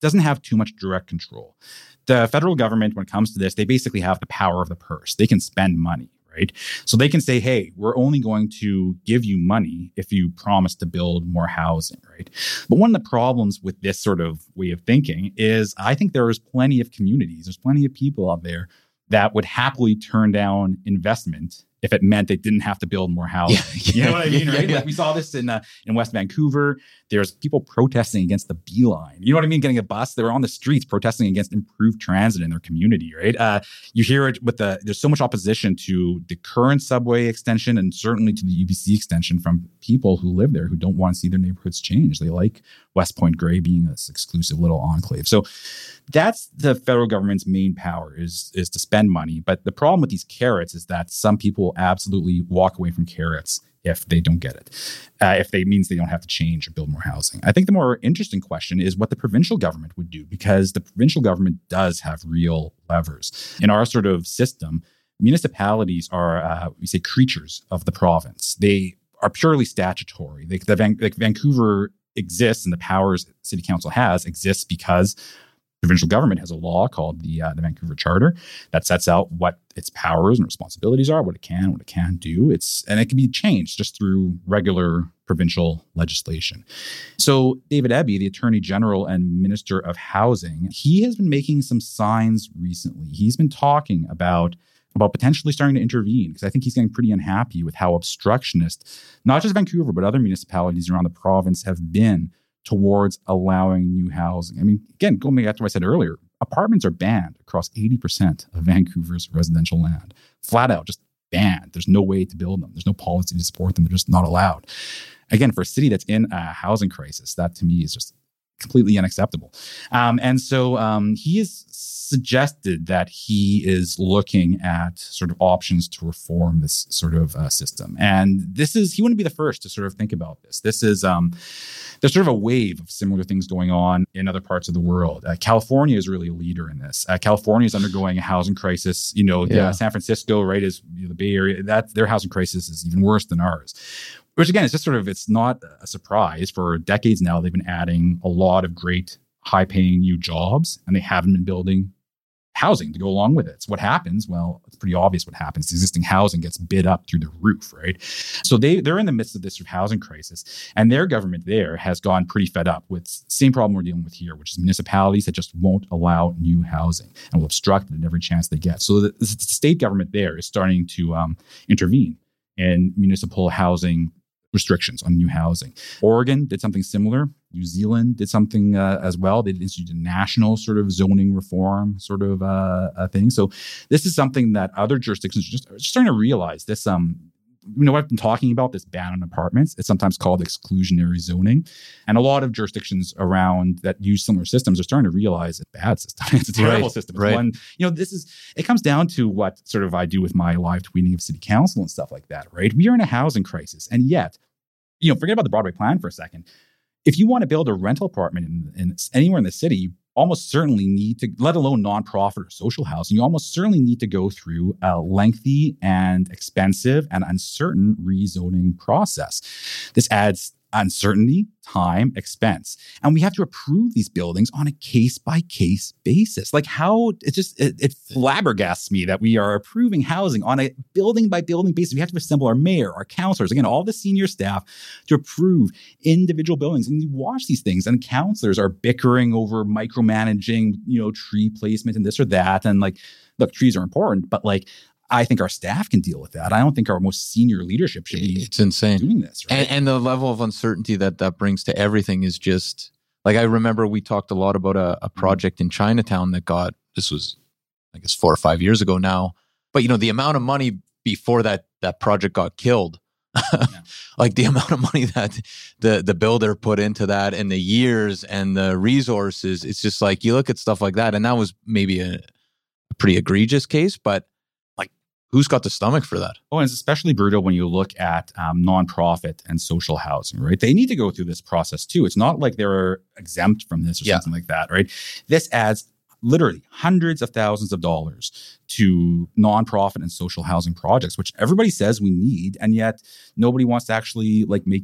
S5: doesn't have too much direct control. The federal government, when it comes to this, they basically have the power of the purse. They can spend money, right? So they can say, hey, we're only going to give you money if you promise to build more housing, right? But one of the problems with this sort of way of thinking is I think there is plenty of communities, there's plenty of people out there that would happily turn down investment if it meant they didn't have to build more housing. Yeah, you know what I mean, right? Yeah, yeah. Like we saw this in uh, in West Vancouver. There's people protesting against the B line. You know what I mean? Getting a bus. They were on the streets protesting against improved transit in their community, right? Uh, you hear it with the, there's so much opposition to the current subway extension and certainly to the U B C extension from people who live there who don't want to see their neighborhoods change. They like West Point Grey being this exclusive little enclave. So that's the federal government's main power is, is to spend money. But the problem with these carrots is that some people absolutely walk away from carrots if they don't get it, uh, if they means they don't have to change or build more housing. I think the more interesting question is what the provincial government would do, because the provincial government does have real levers. In our sort of system, municipalities are, uh, we say, creatures of the province. They are purely statutory. They, the Van, like Vancouver exists, and the powers City Council has exists because provincial government has a law called the uh, the Vancouver Charter that sets out what its powers and responsibilities are, what it can, what it can't do. It's and it can be changed just through regular provincial legislation. So David Eby, the Attorney General and Minister of Housing, he has been making some signs recently. He's been talking about about potentially starting to intervene because I think he's getting pretty unhappy with how obstructionist, not just Vancouver, but other municipalities around the province have been towards allowing new housing. I mean, again, going back to what I said earlier, apartments are banned across eighty percent of Vancouver's residential land. Flat out, just banned. There's no way to build them. There's no policy to support them. They're just not allowed. Again, for a city that's in a housing crisis, that to me is just completely unacceptable. Um, and so um, he has suggested that he is looking at sort of options to reform this sort of uh, system. And this is, he wouldn't be the first to sort of think about this. This is, um, there's sort of a wave of similar things going on in other parts of the world. Uh, California is really a leader in this. Uh, California is undergoing a housing crisis. You know, yeah. uh, San Francisco, right, is you know, the Bay Area, that their housing crisis is even worse than ours. Which again, it's just sort of, it's not a surprise. For decades now, they've been adding a lot of great high-paying new jobs, and they haven't been building housing to go along with it. So what happens? Well, it's pretty obvious what happens. The existing housing gets bid up through the roof, right? So they, they're in the midst of this sort of housing crisis, and their government there has gone pretty fed up with the same problem we're dealing with here, which is municipalities that just won't allow new housing and will obstruct it at every chance they get. So the, the state government there is starting to um, intervene in municipal housing restrictions on new housing. Oregon did something similar. New Zealand did something uh, as well. They instituted a national sort of zoning reform sort of uh, uh, thing. So this is something that other jurisdictions are just, are just starting to realize. This, um, you know, I've been talking about this ban on apartments. It's sometimes called exclusionary zoning. And a lot of jurisdictions around that use similar systems are starting to realize it's a bad system. It's a terrible
S3: right,
S5: system. It's
S3: right.
S5: one, you know, this is, it comes down to what sort of I do with my live tweeting of city council and stuff like that, right? We are in a housing crisis. And yet, you know, forget about the Broadway plan for a second. If you want to build a rental apartment in, in anywhere in the city, you almost certainly need to, let alone nonprofit or social housing, you almost certainly need to go through a lengthy and expensive and uncertain rezoning process. This adds uncertainty, time, expense. And we have to approve these buildings on a case-by-case basis. Like how, it just, it, it flabbergasts me that we are approving housing on a building-by-building basis. We have to assemble our mayor, our councilors, again, all the senior staff to approve individual buildings. And you watch these things and councilors are bickering over micromanaging, you know, tree placement and this or that. And like, look, trees are important, but like, I think our staff can deal with that. I don't think our most senior leadership should be
S3: it's insane.
S5: doing this. Right?
S3: And, and the level of uncertainty that that brings to everything is just, like, I remember we talked a lot about a, a project in Chinatown that got, this was, I guess, four or five years ago now. But, you know, the amount of money before that that project got killed, yeah. like the amount of money that the, the builder put into that and the years and the resources, it's just like, you look at stuff like that, and that was maybe a, a pretty egregious case, but who's got the stomach for that?
S5: Oh, and it's especially brutal when you look at um, nonprofit and social housing, right? They need to go through this process too. It's not like they're exempt from this or yeah. something like that, right? This adds literally hundreds of thousands of dollars to nonprofit and social housing projects, which everybody says we need, and yet nobody wants to actually like make it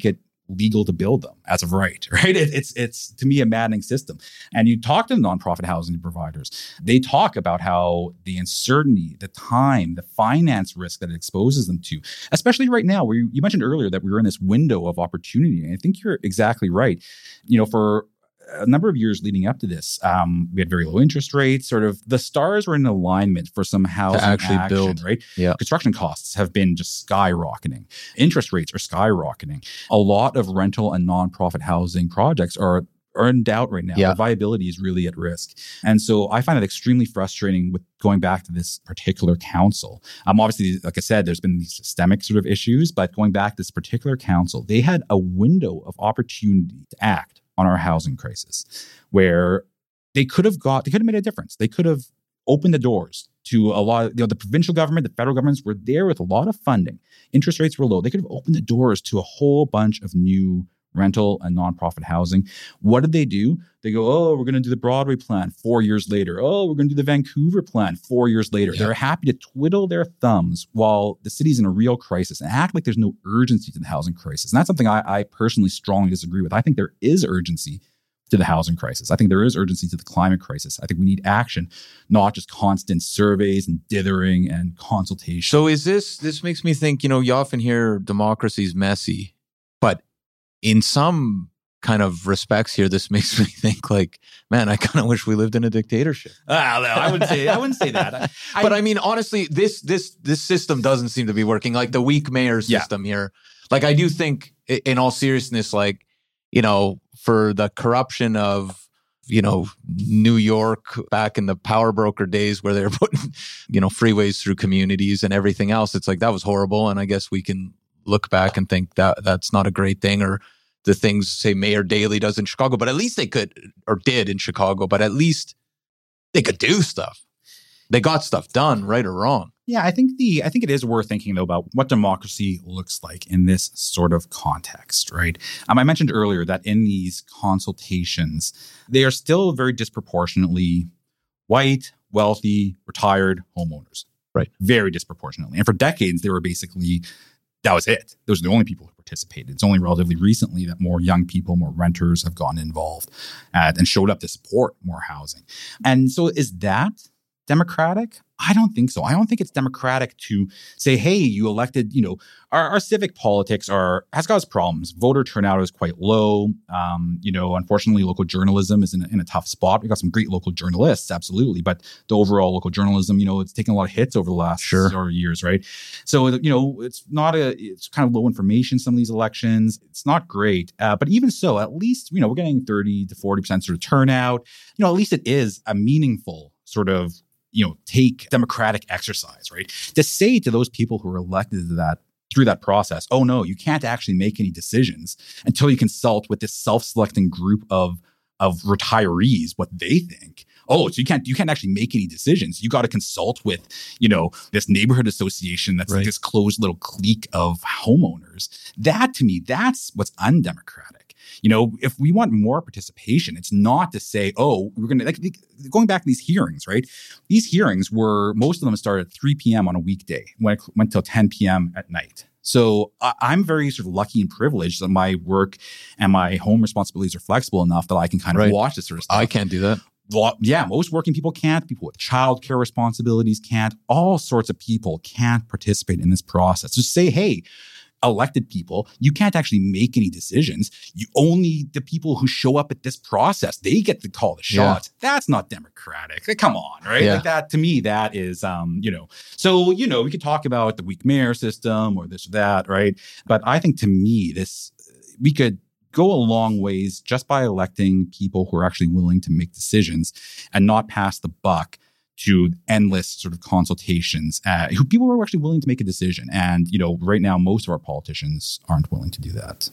S5: legal to build them as of right, right? It, it's, it's to me, a maddening system. And you talk to the nonprofit housing providers, they talk about how the uncertainty, the time, the finance risk that it exposes them to, especially right now, where you, you mentioned earlier that we were in this window of opportunity. And I think you're exactly right. You know, for a number of years leading up to this, um, we had very low interest rates. Sort of the stars were in alignment for some housing
S3: to actually
S5: action,
S3: build,
S5: right?
S3: Yeah.
S5: Construction costs have been just skyrocketing. Interest rates are skyrocketing. A lot of rental and nonprofit housing projects are are in doubt right now.
S3: Yeah.
S5: The viability is really at risk. And so I find it extremely frustrating with going back to this particular council. Um, obviously, like I said, there's been these systemic sort of issues, but going back to this particular council, they had a window of opportunity to act on our housing crisis, where they could have got, they could have made a difference. They could have opened the doors to a lot of, you know, the provincial government, the federal governments were there with a lot of funding. Interest rates were low. They could have opened the doors to a whole bunch of new rental and nonprofit housing. What did they do? They go, oh, we're going to do the Broadway plan four years later. Oh, we're going to do the Vancouver plan four years later. Yeah. They're happy to twiddle their thumbs while the city's in a real crisis and act like there's no urgency to the housing crisis. And that's something I, I personally strongly disagree with. I think there is urgency to the housing crisis. I think there is urgency to the climate crisis. I think we need action, not just constant surveys and dithering and consultation.
S3: So is this, this makes me think, you know, you often hear democracy's messy, but in some kind of respects here, this makes me think like, man, I kind of wish we lived in a dictatorship.
S5: Ah, no, I wouldn't say I wouldn't say that. I, I,
S3: but I mean, honestly, this this this system doesn't seem to be working. Like the weak mayor system yeah. here. Like I do think, in all seriousness, like, you know, for the corruption of, you know, New York back in the power broker days where they were putting, you know, freeways through communities and everything else, it's like that was horrible. And I guess we can look back and think that that's not a great thing, or the things, say, Mayor Daley does in Chicago, but at least they could, or did in Chicago, but at least they could do stuff. They got stuff done, right or wrong.
S5: Yeah, I think the I think it is worth thinking, though, about what democracy looks like in this sort of context, right? Um, I mentioned earlier that in these consultations, they are still very disproportionately white, wealthy, retired homeowners.
S3: Right.
S5: Very disproportionately. And for decades, they were basically, that was it. Those are the only people who participated. It's only relatively recently that more young people, more renters have gotten involved uh, and showed up to support more housing. And so is that democratic? I don't think so. I don't think it's democratic to say, hey, you elected, you know, our, our civic politics are, has got its problems. Voter turnout is quite low. Um, you know, unfortunately, local journalism is in a, in a tough spot. We've got some great local journalists, absolutely. But the overall local journalism, you know, it's taken a lot of hits over the last
S3: sure.
S5: several years, right? So, you know, it's not a, it's kind of low information, some of these elections. It's not great. Uh, but even so, at least, you know, we're getting thirty to forty percent sort of turnout. You know, at least it is a meaningful sort of, you know, take democratic exercise, right? To say to those people who are elected to that through that process, oh no, you can't actually make any decisions until you consult with this self-selecting group of of retirees, what they think. Oh, so you can't you can't actually make any decisions. You got to consult with, you know, this neighborhood association that's
S3: right.
S5: like this closed little clique of homeowners. That to me, that's what's undemocratic. You know, if we want more participation, it's not to say, oh, we're going to, like, going back to these hearings, right? These hearings were, most of them started at three p.m. on a weekday, went, went till ten p.m. at night. So I, I'm very sort of lucky and privileged that my work and my home responsibilities are flexible enough that I can kind of
S3: right.
S5: watch this sort of stuff.
S3: I can't do that.
S5: Well, yeah, most working people can't. People with childcare responsibilities can't. All sorts of people can't participate in this process. Just say, hey, elected people, you can't actually make any decisions. You only the people who show up at this process, they get to call the shots. Yeah. That's not democratic. Like, come on, right?
S3: Yeah.
S5: Like that, to me, that is, um, you know, so, you know, we could talk about the weak mayor system or this or that, right? But I think to me, this, we could go a long ways just by electing people who are actually willing to make decisions and not pass the buck to endless sort of consultations, uh, who people who are actually willing to make a decision. And, you know, right now, most of our politicians aren't willing to do that.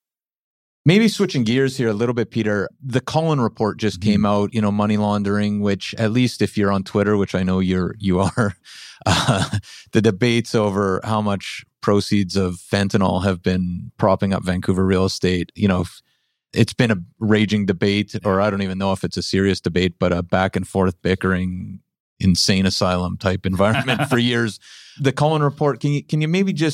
S3: Maybe switching gears here a little bit, Peter, the Cullen report just mm-hmm. came out, you know, money laundering, which at least if you're on Twitter, which I know you're, you are, uh, the debates over how much proceeds of fentanyl have been propping up Vancouver real estate, you know, it's been a raging debate, or I don't even know if it's a serious debate, but a back and forth bickering, insane asylum type environment for years. The Cullen report, can you can you maybe just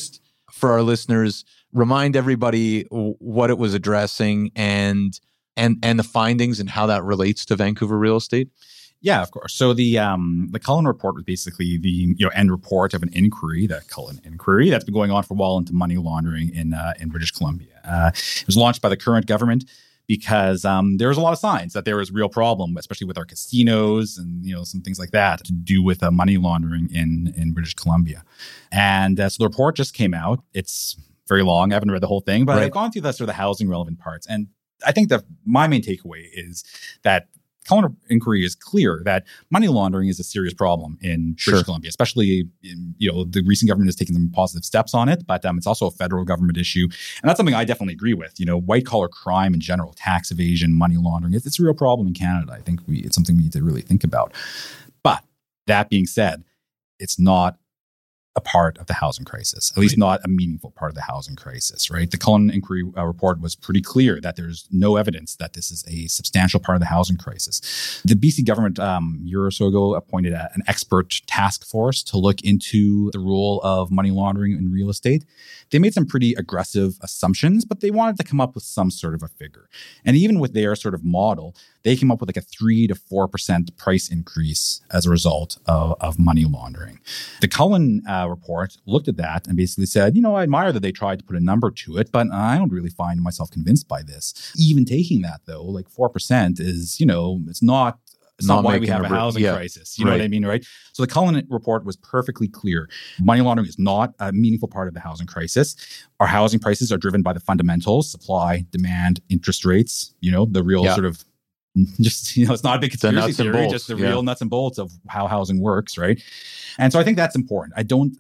S3: for our listeners, remind everybody what it was addressing and and and the findings and how that relates to Vancouver real estate?
S5: Yeah, of course. So the um, the Cullen report was basically the you know end report of an inquiry, the Cullen inquiry, that's been going on for a while into money laundering in uh, in British Columbia. Uh, it was launched by the current government because um, there was a lot of signs that there was a real problem, especially with our casinos and you know some things like that to do with uh, money laundering in in British Columbia. And uh, so the report just came out. It's very long. I haven't read the whole thing, but right. I've gone through the sort of the housing relevant parts. And I think that my main takeaway is that Cullen inquiry is clear that money laundering is a serious problem in British sure. Columbia, especially in, you know, the recent government has taken some positive steps on it, but um, it's also a federal government issue. And that's something I definitely agree with. You know, white collar crime in general, tax evasion, money laundering, it's, it's a real problem in Canada. I think we, it's something we need to really think about. But that being said, it's not a part of the housing crisis, at least right. not a meaningful part of the housing crisis, right? The Cullen inquiry uh, report was pretty clear that there's no evidence that this is a substantial part of the housing crisis. The B C government um, a year or so ago appointed a, an expert task force to look into the role of money laundering in real estate. They made some pretty aggressive assumptions, but they wanted to come up with some sort of a figure. And even with their sort of model, they came up with like a three to four percent price increase as a result of, of money laundering. The Cullen uh, report looked at that and basically said, you know, I admire that they tried to put a number to it, but I don't really find myself convinced by this. Even taking that though, like four percent is, you know, it's not It's not, not why we have a, a housing yeah. crisis. You right. know what I mean, right? So the Cullen report was perfectly clear. Money laundering is not a meaningful part of the housing crisis. Our housing prices are driven by the fundamentals, supply, demand, interest rates, you know, the real yeah. sort of just, you know, it's not a big conspiracy theory, bolts. just the yeah. real nuts and bolts of how housing works, right? And so I think that's important. I don't,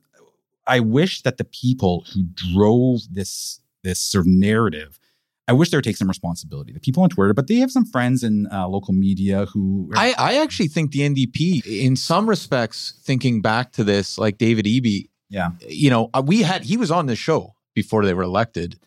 S5: I wish that the people who drove this, this sort of narrative, I wish they would take some responsibility. The people on Twitter, but they have some friends in uh, local media who...
S3: I, I actually think the N D P, in some respects, thinking back to this, like David Eby,
S5: yeah,
S3: you know, we had, he was on this show before they were elected.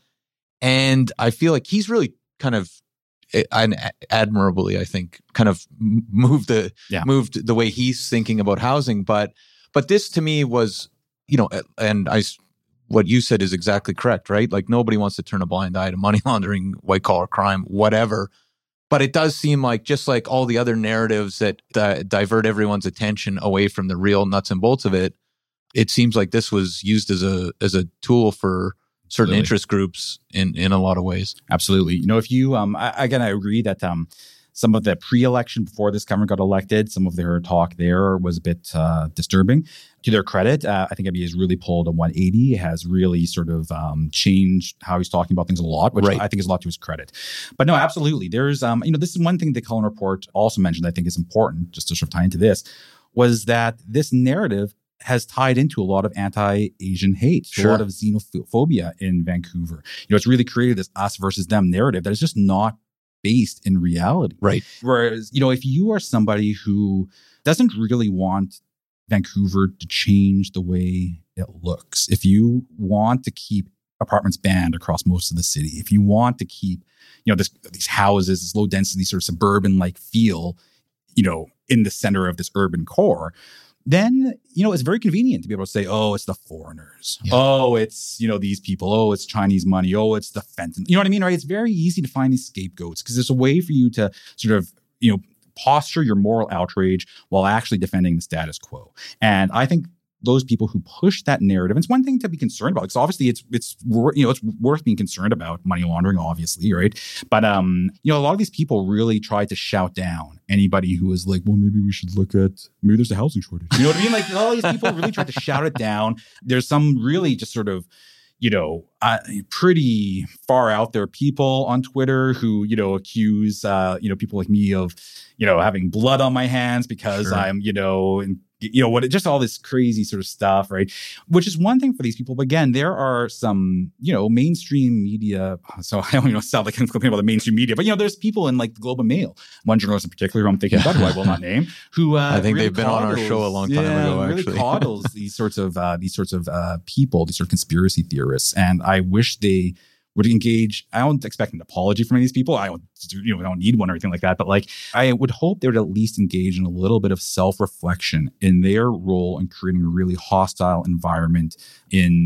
S3: And I feel like he's really kind of, and admirably, I think, kind of moved the,
S5: yeah.
S3: moved the way he's thinking about housing. But, but this to me was, you know, and I... what you said is exactly correct, right? Like nobody wants to turn a blind eye to money laundering, white collar crime, whatever. But it does seem like just like all the other narratives that uh, divert everyone's attention away from the real nuts and bolts of it, it seems like this was used as a as a tool for certain Absolutely. interest groups in, in a lot of ways.
S5: Absolutely. You know, if you, um, I, again, I agree that um, some of the pre-election before this government got elected, some of their talk there was a bit uh, disturbing. To their credit, uh, I think Eby has really pulled a one eighty, has really sort of um, changed how he's talking about things a lot, which right. I think is a lot to his credit. But no, absolutely. There's, um, you know, this is one thing the Cullen report also mentioned I think is important, just to sort of tie into this, was that this narrative has tied into a lot of anti-Asian hate, sure. a lot of xenophobia in Vancouver. You know, it's really created this us versus them narrative that is just not based in reality.
S3: Right.
S5: Whereas, you know, if you are somebody who doesn't really want Vancouver to change the way it looks, if you want to keep apartments banned across most of the city, if you want to keep, you know, this, these houses, this low density sort of suburban like feel, you know, in the center of this urban core, then, you know, it's very convenient to be able to say, oh, it's the foreigners. Yeah. Oh, it's, you know, these people. Oh, it's Chinese money. Oh, it's the fentanyl. You know what I mean, right? It's very easy to find these scapegoats because there's a way for you to sort of, you know, posture your moral outrage while actually defending the status quo. And I think those people who push that narrative, and it's one thing to be concerned about, because obviously it's, it's, you know, it's worth being concerned about money laundering, obviously, right? But, um, you know, a lot of these people really try to shout down anybody who is like, well, maybe we should look at, maybe there's a housing shortage. You know what I mean? Like all these people really try to shout it down. There's some really just sort of, you know, uh, pretty far out there people on Twitter who, you know, accuse, uh, you know, people like me of, you know, having blood on my hands because sure. I'm, you know, and, you know, what, just all this crazy sort of stuff, right? Which is one thing for these people. But again, there are some, you know, mainstream media. So I don't even know, sound like I'm complaining about the mainstream media, but, you know, there's people in like the Globe and Mail, one journalist in particular who I'm thinking about, who I will not name, who uh,
S3: I think
S5: really
S3: they've been
S5: coddles,
S3: on our show a long time
S5: yeah,
S3: ago,
S5: really
S3: actually.
S5: coddles these sorts of, uh, these sorts of uh, people, these sort of conspiracy theorists. And I wish they would engage. I don't expect an apology from any of these people. I don't, you know, I don't need one or anything like that. But like, I would hope they would at least engage in a little bit of self-reflection in their role in creating a really hostile environment in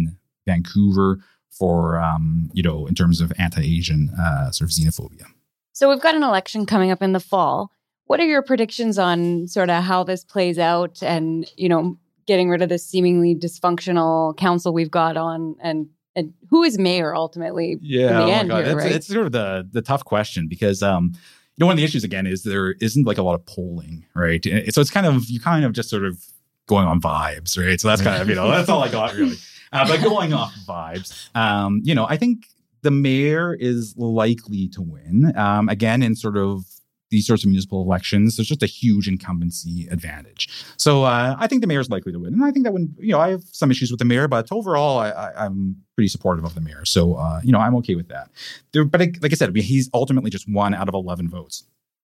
S5: Vancouver for, um, you know, in terms of anti-Asian uh, sort of xenophobia.
S1: So we've got an election coming up in the fall. What are your predictions on sort of how this plays out and, you know, getting rid of this seemingly dysfunctional council we've got on, and and who is mayor ultimately
S5: yeah,
S1: in the
S5: oh
S1: end
S5: my God.
S1: here,
S5: it's,
S1: right?
S5: it's sort of the the tough question because, um, you know, one of the issues, again, is there isn't like a lot of polling, right? So it's kind of, you kind of just sort of going on vibes, right? So that's kind of, you know, that's all I got really. Uh, but going off vibes, um, you know, I think the mayor is likely to win. Um, again, in sort of these sorts of municipal elections, there's just a huge incumbency advantage. So uh, I think the mayor is likely to win. And I think that when, you know, I have some issues with the mayor, but overall, I, I, I'm pretty supportive of the mayor. So, uh, you know, I'm okay with that. There, but I, like I said, he's ultimately just one out of eleven votes.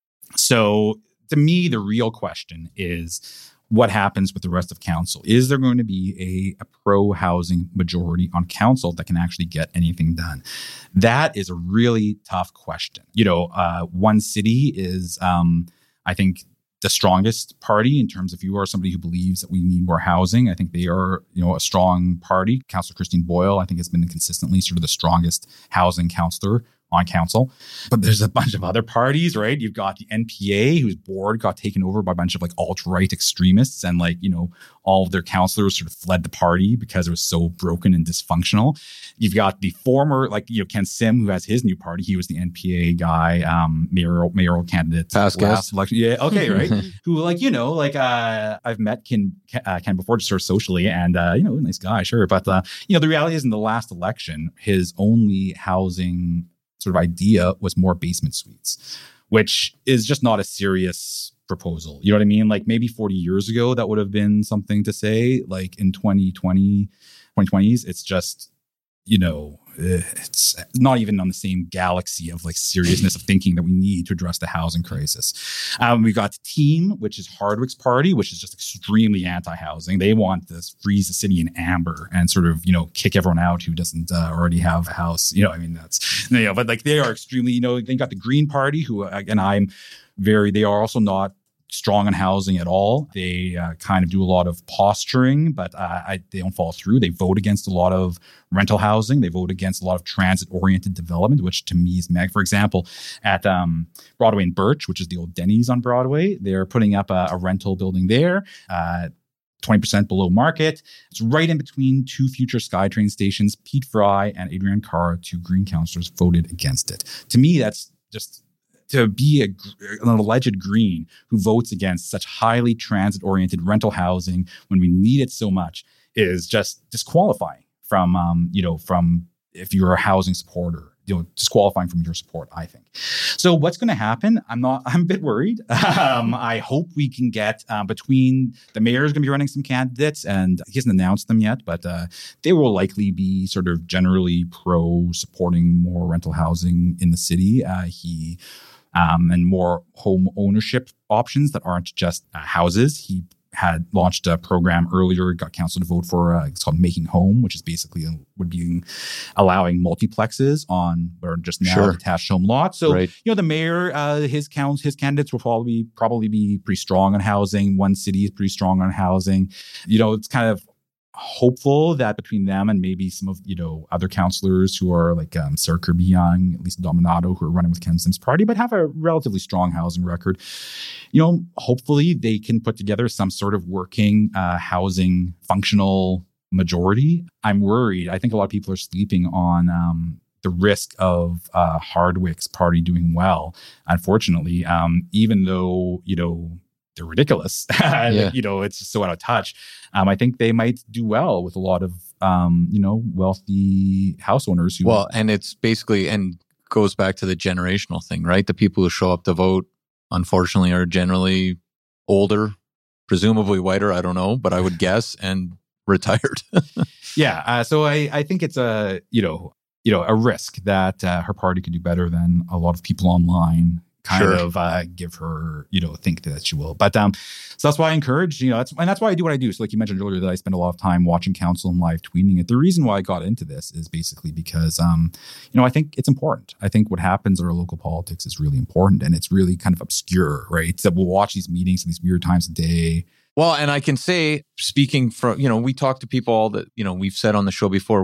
S5: So to me, the real question is, what happens with the rest of council? Is there going to be a, a pro-housing majority on council that can actually get anything done? That is a really tough question. You know, uh, one city is, um, I think, the strongest party in terms of, if you are somebody who believes that we need more housing. I think they are, you know, a strong party. Councillor Christine Boyle, I think, has been consistently sort of the strongest housing councillor on council. But there's a bunch of other parties, right? You've got the N P A, whose board got taken over by a bunch of like alt-right extremists, and like, you know, all of their councillors sort of fled the party because it was so broken and dysfunctional. You've got the former, like, you know, Ken Sim, who has his new party. He was the N P A guy, um, mayoral, mayoral candidate
S3: Past
S5: last election. Yeah, okay, right. Who, like, you know, like, uh, I've met Ken, uh, Ken before, just sort of socially, and, uh, you know, nice guy, sure. But, uh, you know, the reality is, in the last election, his only housing sort of idea was more basement suites, which is just not a serious proposal. You know what I mean? Like, maybe forty years ago, that would have been something to say. Like, in twenty twenty, twenty twenties, it's just, you know, it's not even on the same galaxy of like seriousness of thinking that we need to address the housing crisis. Um, we got Team, which is Hardwick's party, which is just extremely anti-housing. They want to freeze the city in amber and sort of, you know, kick everyone out who doesn't uh, already have a house. You know, I mean, that's, you know, but like, they are extremely, you know, they got the Green Party, who, again, I'm very, they are also not strong on housing at all. They uh, kind of do a lot of posturing, but uh, I, they don't follow through. They vote against a lot of rental housing. They vote against a lot of transit-oriented development, which to me is mag. For example, at um, Broadway and Birch, which is the old Denny's on Broadway, they're putting up a, a rental building there. Uh, twenty percent below market. It's right in between two future SkyTrain stations. Pete Fry and Adrienne Carr, two Green councillors, voted against it. To me, that's just... to be a, an alleged Green who votes against such highly transit-oriented rental housing when we need it so much is just disqualifying from, um, you know, from, if you're a housing supporter, you know, disqualifying from your support, I think. So what's going to happen? I'm not, I'm a bit worried. Um, I hope we can get um, between, the mayor is going to be running some candidates, and he hasn't announced them yet, but uh, they will likely be sort of generally pro supporting more rental housing in the city. Uh, he, Um, and more home ownership options that aren't just uh, houses. He had launched a program earlier, got council to vote for, uh, it's called Making Home, which is basically uh, would be allowing multiplexes on what are just now
S3: Sure.
S5: detached home lots. So,
S3: Right.
S5: you know, the mayor, uh, his counts, his candidates will probably probably be pretty strong on housing. One city is pretty strong on housing. You know, it's kind of hopeful that between them and maybe some of, you know, other councillors who are like um, Sarah Kirby-Young, at least Dominato, who are running with Ken Sim's party, but have a relatively strong housing record. You know, hopefully they can put together some sort of working uh, housing functional majority. I'm worried. I think a lot of people are sleeping on um, the risk of uh, Hardwick's party doing well. Unfortunately, um, even though, you know, they're ridiculous.
S3: Yeah.
S5: You know, it's just so out of touch. Um, I think they might do well with a lot of, um, you know, wealthy house owners who.
S3: Well, and it's basically, and goes back to the generational thing, right? The people who show up to vote, unfortunately, are generally older, presumably whiter, I don't know, but I would guess, and retired.
S5: yeah. Uh, so I, I think it's a, you know, you know, a risk that uh, her party could do better than a lot of people online kind
S3: Sure.
S5: of uh, give her, you know, think that she will. But um, so that's why I encourage, you know, that's, and that's why I do what I do. So like you mentioned earlier that I spend a lot of time watching council and live tweeting it. The reason why I got into this is basically because, um, you know, I think it's important. I think what happens in our local politics is really important, and it's really kind of obscure, right? So we'll watch these meetings at these weird times of day.
S3: Well, and I can say, speaking from, you know, we talk to people all that, you know, we've said on the show before,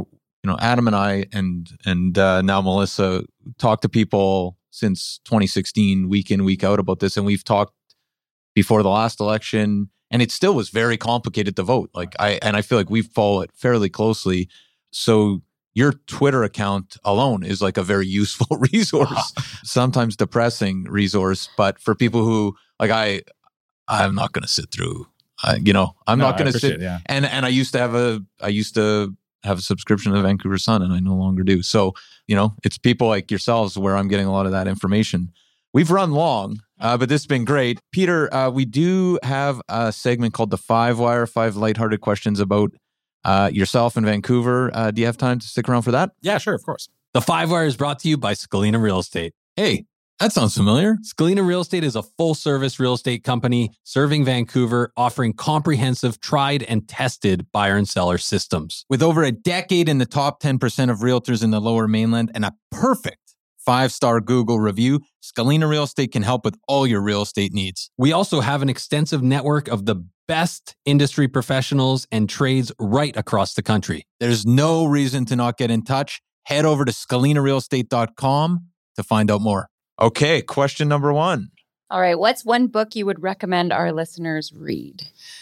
S3: you know, Adam and I and and uh, now Melissa talk to people since twenty sixteen, week in, week out about this, and we've talked before the last election, and it still was very complicated to vote. Like I and I feel like we follow it fairly closely. So your Twitter account alone is like a very useful resource, sometimes depressing resource, but for people who like I, I'm not going to sit through. Uh, you know, I'm
S5: No,
S3: not going
S5: I
S3: to sit.
S5: appreciate it, yeah.
S3: And and I used to have a I used to have a subscription to the Vancouver Sun, and I no longer do. So you know, it's people like yourselves where I'm getting a lot of that information. We've run long, uh, but this has been great. Peter, uh, we do have a segment called the Five Wire, five lighthearted questions about uh, yourself in Vancouver. Uh, do you have time to stick around for that?
S5: Yeah, sure, of course.
S4: The Five Wire is brought to you by Scalina Real Estate.
S3: Hey, that sounds familiar.
S4: Scalina Real Estate is a full-service real estate company serving Vancouver, offering comprehensive, tried and tested buyer and seller systems.
S3: With over a decade in the top ten percent of realtors in the Lower Mainland and a perfect five-star Google review, Scalina Real Estate can help with all your real estate needs.
S4: We also have an extensive network of the best industry professionals and trades right across the country.
S3: There's no reason to not get in touch. Head over to scalina real estate dot com to find out more. Okay, question number one.
S1: All right. What's one book you would recommend our listeners read?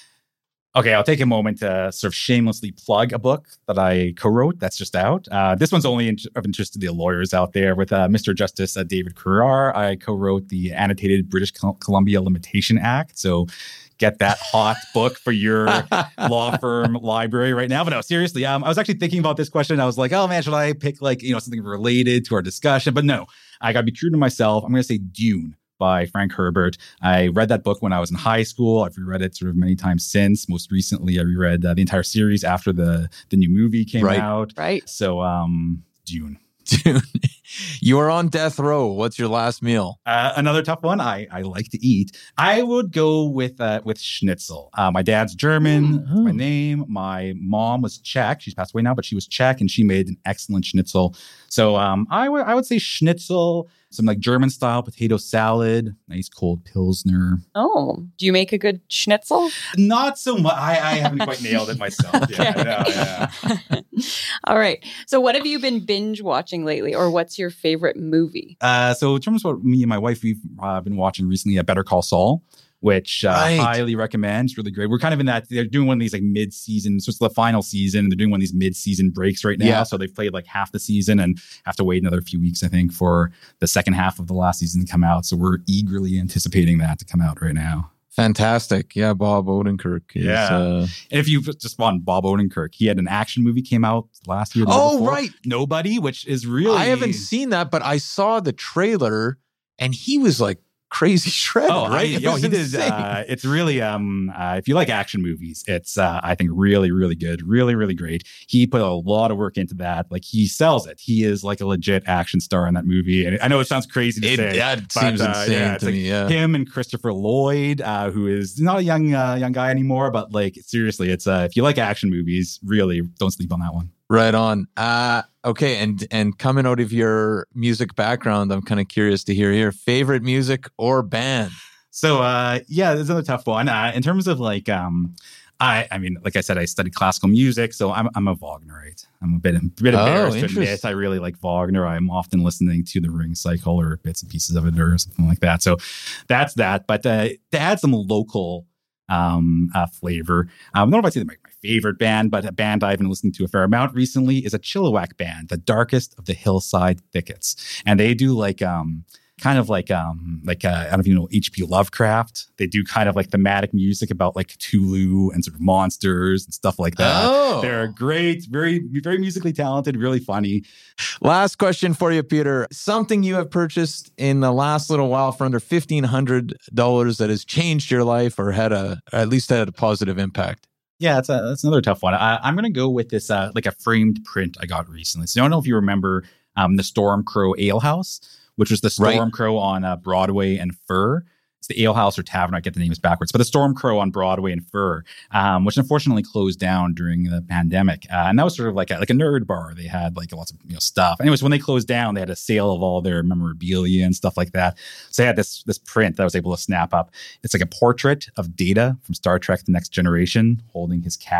S5: Okay, I'll take a moment to sort of shamelessly plug a book that I co-wrote that's just out. Uh, this one's only in- of interest to the lawyers out there. With uh, Mister Justice uh, David Carrar, I co-wrote the Annotated British Col- Columbia Limitation Act. So get that hot book for your law firm library right now. But no, seriously, um, I was actually thinking about this question. I was like, oh man, should I pick like, you know, something related to our discussion? But no, I got to be true to myself. I'm going to say Dune by Frank Herbert. I read that book when I was in high school. I've reread it sort of many times since. Most recently, I reread uh, the entire series after the, the new movie came
S3: Right.
S5: out.
S1: Right.
S5: So, um, Dune.
S3: Dude, you are on death row. What's your last meal?
S5: Uh, another tough one. I, I like to eat. I would go with uh, with schnitzel. Uh, my dad's German. That's my name. My mom was Czech. She's passed away now, but she was Czech, and she made an excellent schnitzel. So um, I would I would say schnitzel. Some like German style potato salad, nice cold pilsner.
S1: Oh, do you make a good schnitzel?
S5: Not so much. I, I haven't quite nailed it myself. Yeah, yeah, yeah.
S1: All right. So what have you been binge watching lately, or what's your favorite movie?
S5: Uh, so in terms of what me and my wife, we've uh, been watching recently, uh, Better Call Saul, which uh,
S3: Right.
S5: highly recommend. It's really great. We're kind of in that, they're doing one of these like mid-season, so it's the final season, and they're doing one of these mid-season breaks right now.
S3: Yeah.
S5: So they've played like half the season and have to wait another few weeks, I think, for the second half of the last season to come out. So we're eagerly anticipating that to come out right now.
S3: Fantastic. Yeah, Bob Odenkirk. Is,
S5: Yeah.
S3: Uh,
S5: And if you just want Bob Odenkirk, he had an action movie came out last year. the year
S3: Oh,
S5: before,
S3: right.
S5: Nobody, which is really...
S3: I haven't seen that, but I saw the trailer, and he was like crazy shredded,
S5: Oh,
S3: right?
S5: I,
S3: It
S5: yo,
S3: was
S5: he did.
S3: insane.
S5: Uh, it's really, um, uh, if you like action movies, it's, uh, I think, really, really good, really, really great. He put a lot of work into that. Like he sells it. He is like a legit action star in that movie. And I know it sounds crazy to
S3: It,
S5: say.
S3: that
S5: but,
S3: seems
S5: uh,
S3: insane
S5: yeah, it's
S3: to
S5: like
S3: me. Yeah.
S5: Him and Christopher Lloyd, uh, who is not a young, uh, young guy anymore, but like seriously, it's uh, if you like action movies, really don't sleep on that one.
S3: Right on. Uh, okay, and and coming out of your music background, I'm kind of curious to hear your favorite music or band.
S5: So uh, yeah, this is another tough one. Uh, in terms of like, um, I, I mean, like I said, I studied classical music, so I'm I'm a Wagnerite. I'm a bit, a bit
S3: Oh,
S5: embarrassed to
S3: interesting.
S5: admit I really like Wagner. I'm often listening to the Ring Cycle or bits and pieces of it or something like that. So that's that. But uh, to add some local um, uh, flavor, um, I don't know if I say they're my, my favorite band, but a band I've been listening to a fair amount recently is a Chilliwack band, the Darkest of the Hillside Thickets, and they do like um. kind of like um like uh, I don't know if you know H P Lovecraft. They do kind of like thematic music about like Cthulhu and sort of monsters and stuff like that.
S3: Oh.
S5: They're great, very very musically talented, really funny.
S3: Last question for you, Peter. Something you have purchased in the last little while for under fifteen hundred dollars that has changed your life or had a, or at least had a positive impact.
S5: Yeah, that's a, that's another tough one. I, I'm gonna go with this uh, like a framed print I got recently. So I don't know if you remember um the Storm Crow Ale House, which was the Storm
S3: Right.
S5: Crow on uh, Broadway and Fur. It's the Ale House or Tavern. I get the names backwards, but the Storm Crow on Broadway and Fur, um, which unfortunately closed down during the pandemic. Uh, and that was sort of like a, like a nerd bar. They had like lots of you know stuff. Anyways, when they closed down, they had a sale of all their memorabilia and stuff like that. So they had this this print that I was able to snap up. It's like a portrait of Data from Star Trek: The Next Generation holding his cat.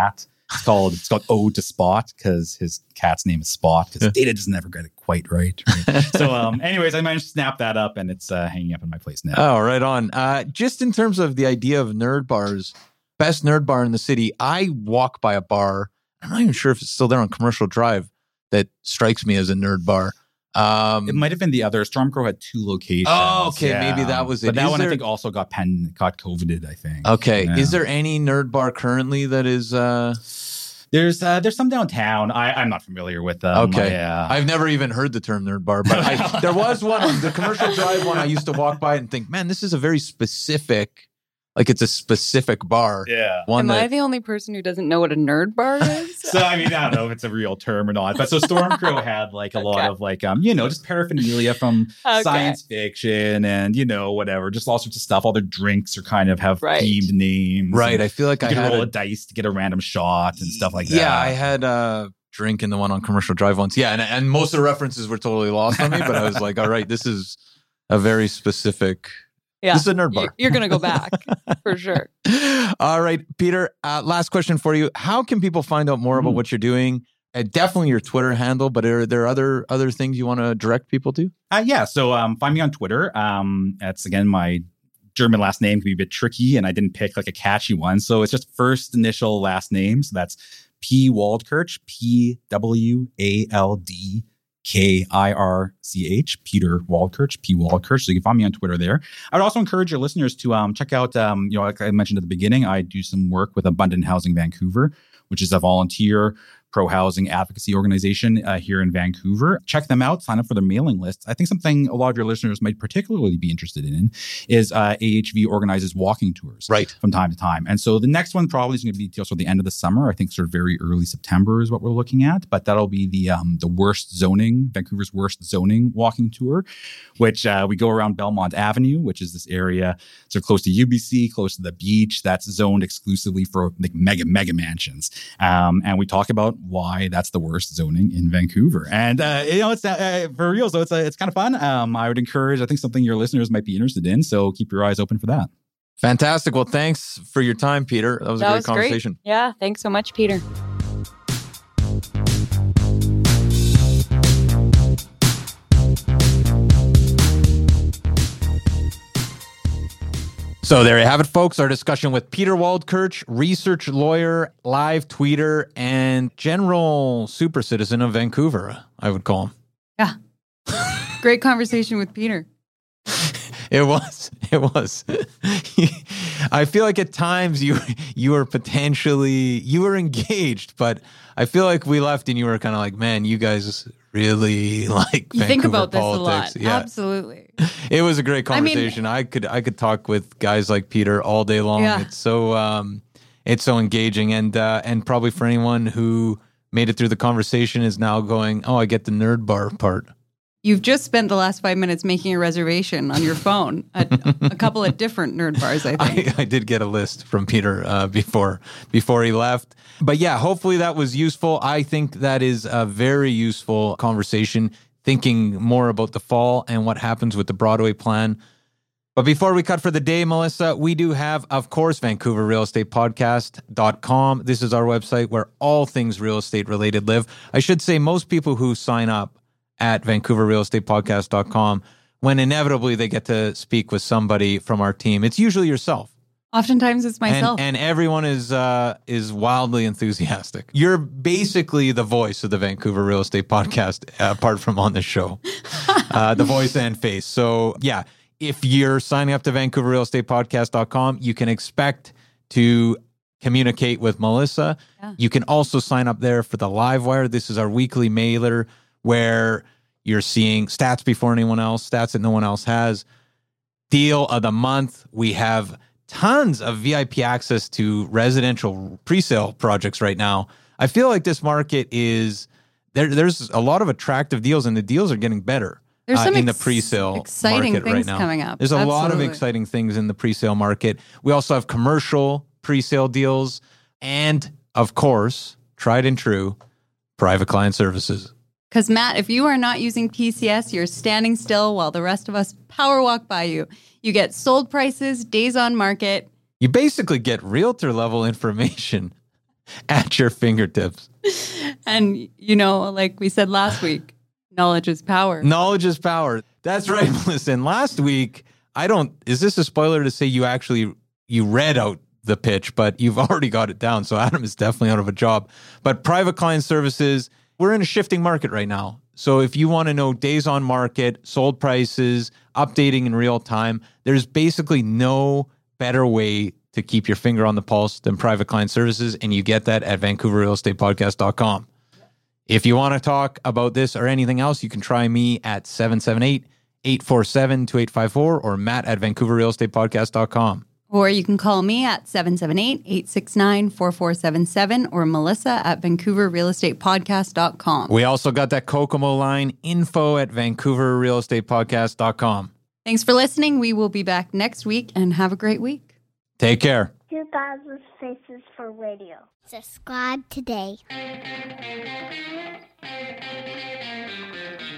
S5: It's called it's called Ode to Spot because his cat's name is Spot because Data doesn't ever get it quite right. right? so, um, anyways, I managed to snap that up and it's uh, hanging up in my place now.
S3: Oh, right on. Uh, just in terms of the idea of nerd bars, best nerd bar in the city, I walk by a bar. I'm not even sure if it's still there on Commercial Drive that strikes me as a nerd bar. Um,
S5: it might have been the other. Stormcrow had two locations.
S3: Oh, okay.
S5: Yeah.
S3: Maybe that was it.
S5: But that
S3: Is
S5: one
S3: there,
S5: I think also got pen got COVIDed, I think.
S3: Okay.
S5: Yeah.
S3: Is there any nerd bar currently that is... Uh...
S5: There's uh, there's some downtown. I, I'm not familiar with them.
S3: Okay.
S5: Yeah.
S3: I've never even heard the term nerd bar, but I, there was one on the Commercial Drive one. I used to walk by it and think, man, this is a very specific, like it's a specific bar.
S5: Yeah.
S3: One
S1: Am
S3: that,
S1: I the only person who doesn't know what a nerd bar is?
S5: So, I mean, I don't know if it's a real term or not. But so Stormcrow had like a lot
S1: Okay.
S5: of like, um, you know, just paraphernalia from
S1: Okay.
S5: science fiction and, you know, whatever. Just all sorts of stuff. All their drinks are kind of have
S1: Right.
S5: themed names.
S3: right.
S5: And
S3: I feel like
S5: you
S3: I
S5: can
S3: had
S5: roll
S3: a,
S5: a dice to get a random shot and stuff like that.
S3: yeah, I had a drink in the one on Commercial Drive once. Yeah. And, and most of the references were totally lost on me, but I was like, all right, this is a very specific,
S1: Yeah.
S3: this is a nerd bar.
S1: You- You're going to go back for sure.
S3: All right, Peter, uh, last question for you. How can people find out more about
S5: Mm.
S3: what you're doing? Uh, definitely your Twitter handle, but are there other other things you want to direct people to?
S5: Uh, yeah. So um, find me on Twitter. Um, that's, again, my German last name can be a bit tricky, and I didn't pick like a catchy one. So it's just first initial last name. So that's P. Waldkirch, P W A L D K I R C H, Peter Waldkirch, P. Waldkirch. So you can find me on Twitter there. I would also encourage your listeners to um, check out, um, you know, like I mentioned at the beginning, I do some work with Abundant Housing Vancouver, which is a volunteer pro-housing advocacy organization uh, here in Vancouver. Check them out. Sign up for their mailing list. I think something a lot of your listeners might particularly be interested in is uh, A H V organizes walking tours
S3: Right.
S5: from time to time. And so the next one probably is going to be till sort of the end of the summer. I think sort of very early September is what we're looking at. But that'll be the um, the worst zoning, Vancouver's worst zoning walking tour, which uh, we go around Belmont Avenue, which is this area sort of close to U B C, close to the beach. That's zoned exclusively for like mega, mega mansions. Um, and we talk about why that's the worst zoning in Vancouver. And, uh, you know, it's uh, for real. So it's uh, it's kind of fun. Um, I would encourage, I think something your listeners might be interested in. So keep your eyes open for that.
S3: Fantastic. Well, thanks for your time, Peter. That was a
S1: That
S3: great
S1: was
S3: conversation.
S1: great. Yeah. Thanks so much, Peter.
S3: So there you have it, folks. Our discussion with Peter Waldkirch, research lawyer, live tweeter, and general super citizen of Vancouver, I would call him.
S1: Yeah. Great conversation with Peter.
S3: It was. It was. I feel like at times you you were potentially, you were engaged, but I feel like we left and you were kind of like, man, you guys really like
S1: You
S3: Vancouver
S1: think about
S3: politics.
S1: this a lot.
S3: Yeah.
S1: Absolutely.
S3: It was a great
S1: I mean-
S3: conversation. I, could I could talk with guys like Peter all day long.
S1: Yeah.
S3: It's so um, it's so engaging, and uh, and probably for anyone who made it through the conversation is now going, oh, I get the nerd bar part.
S1: You've just spent the last five minutes making a reservation on your phone at a couple of different nerd bars, I think.
S3: I, I did get a list from Peter uh, before before he left. But yeah, hopefully that was useful. I think that is a very useful conversation, thinking more about the fall and what happens with the Broadway plan. But before we cut for the day, Melissa, we do have, of course, Vancouver Real Estate Podcast dot com. This is our website where all things real estate related live. I should say most people who sign up at Vancouver Real Estate Podcast dot com, when inevitably they get to speak with somebody from our team, it's usually yourself.
S1: Oftentimes it's myself.
S3: And, and everyone is uh, is wildly enthusiastic. You're basically the voice of the Vancouver Real Estate Podcast, uh, apart from on the show. uh, the voice and face. So yeah, if you're signing up to Vancouver Real Estate Podcast dot com, you can expect to communicate with Melissa.
S1: Yeah.
S3: You can also sign up there for the Livewire. This is our weekly mailer where you're seeing stats before anyone else, stats that no one else has. Deal of the month. We have tons of V I P access to residential presale projects right now. I feel like this market is, there. there's a lot of attractive deals, and the deals are getting better.
S1: There's some
S3: uh, in
S1: ex-
S3: the pre-sale
S1: exciting
S3: market
S1: things
S3: right now.
S1: coming up.
S3: There's a lot of
S1: Absolutely.
S3: exciting things in the pre-sale market. We also have commercial pre-sale deals, and of course, tried and true, private client services.
S1: Because, Matt, if you are not using P C S, you're standing still while the rest of us power walk by you. You get sold prices, days on market.
S3: You basically get realtor level information at your fingertips.
S1: And, you know, like we said last week, knowledge is power.
S3: Knowledge is power. That's right, Melissa. And last week, I don't, is this a spoiler to say you actually, you read out the pitch, but you've already got it down. So Adam is definitely out of a job. But private client services, we're in a shifting market right now. So if you want to know days on market, sold prices, updating in real time, there's basically no better way to keep your finger on the pulse than private client services. And you get that at vancouver real estate podcast dot com. If you want to talk about this or anything else, you can try me at seven seven eight, eight four seven, two eight five four or Matt at vancouver real estate podcast dot com.
S1: Or you can call me at seven seven eight, eight six nine, four four seven seven or Melissa at vancouver real estate podcast dot com.
S3: We also got that Kokomo line, info at vancouver real estate podcast dot com.
S1: Thanks for listening. We will be back next week and have a great week.
S3: Take care.
S2: two thousand Faces for Radio. Subscribe today.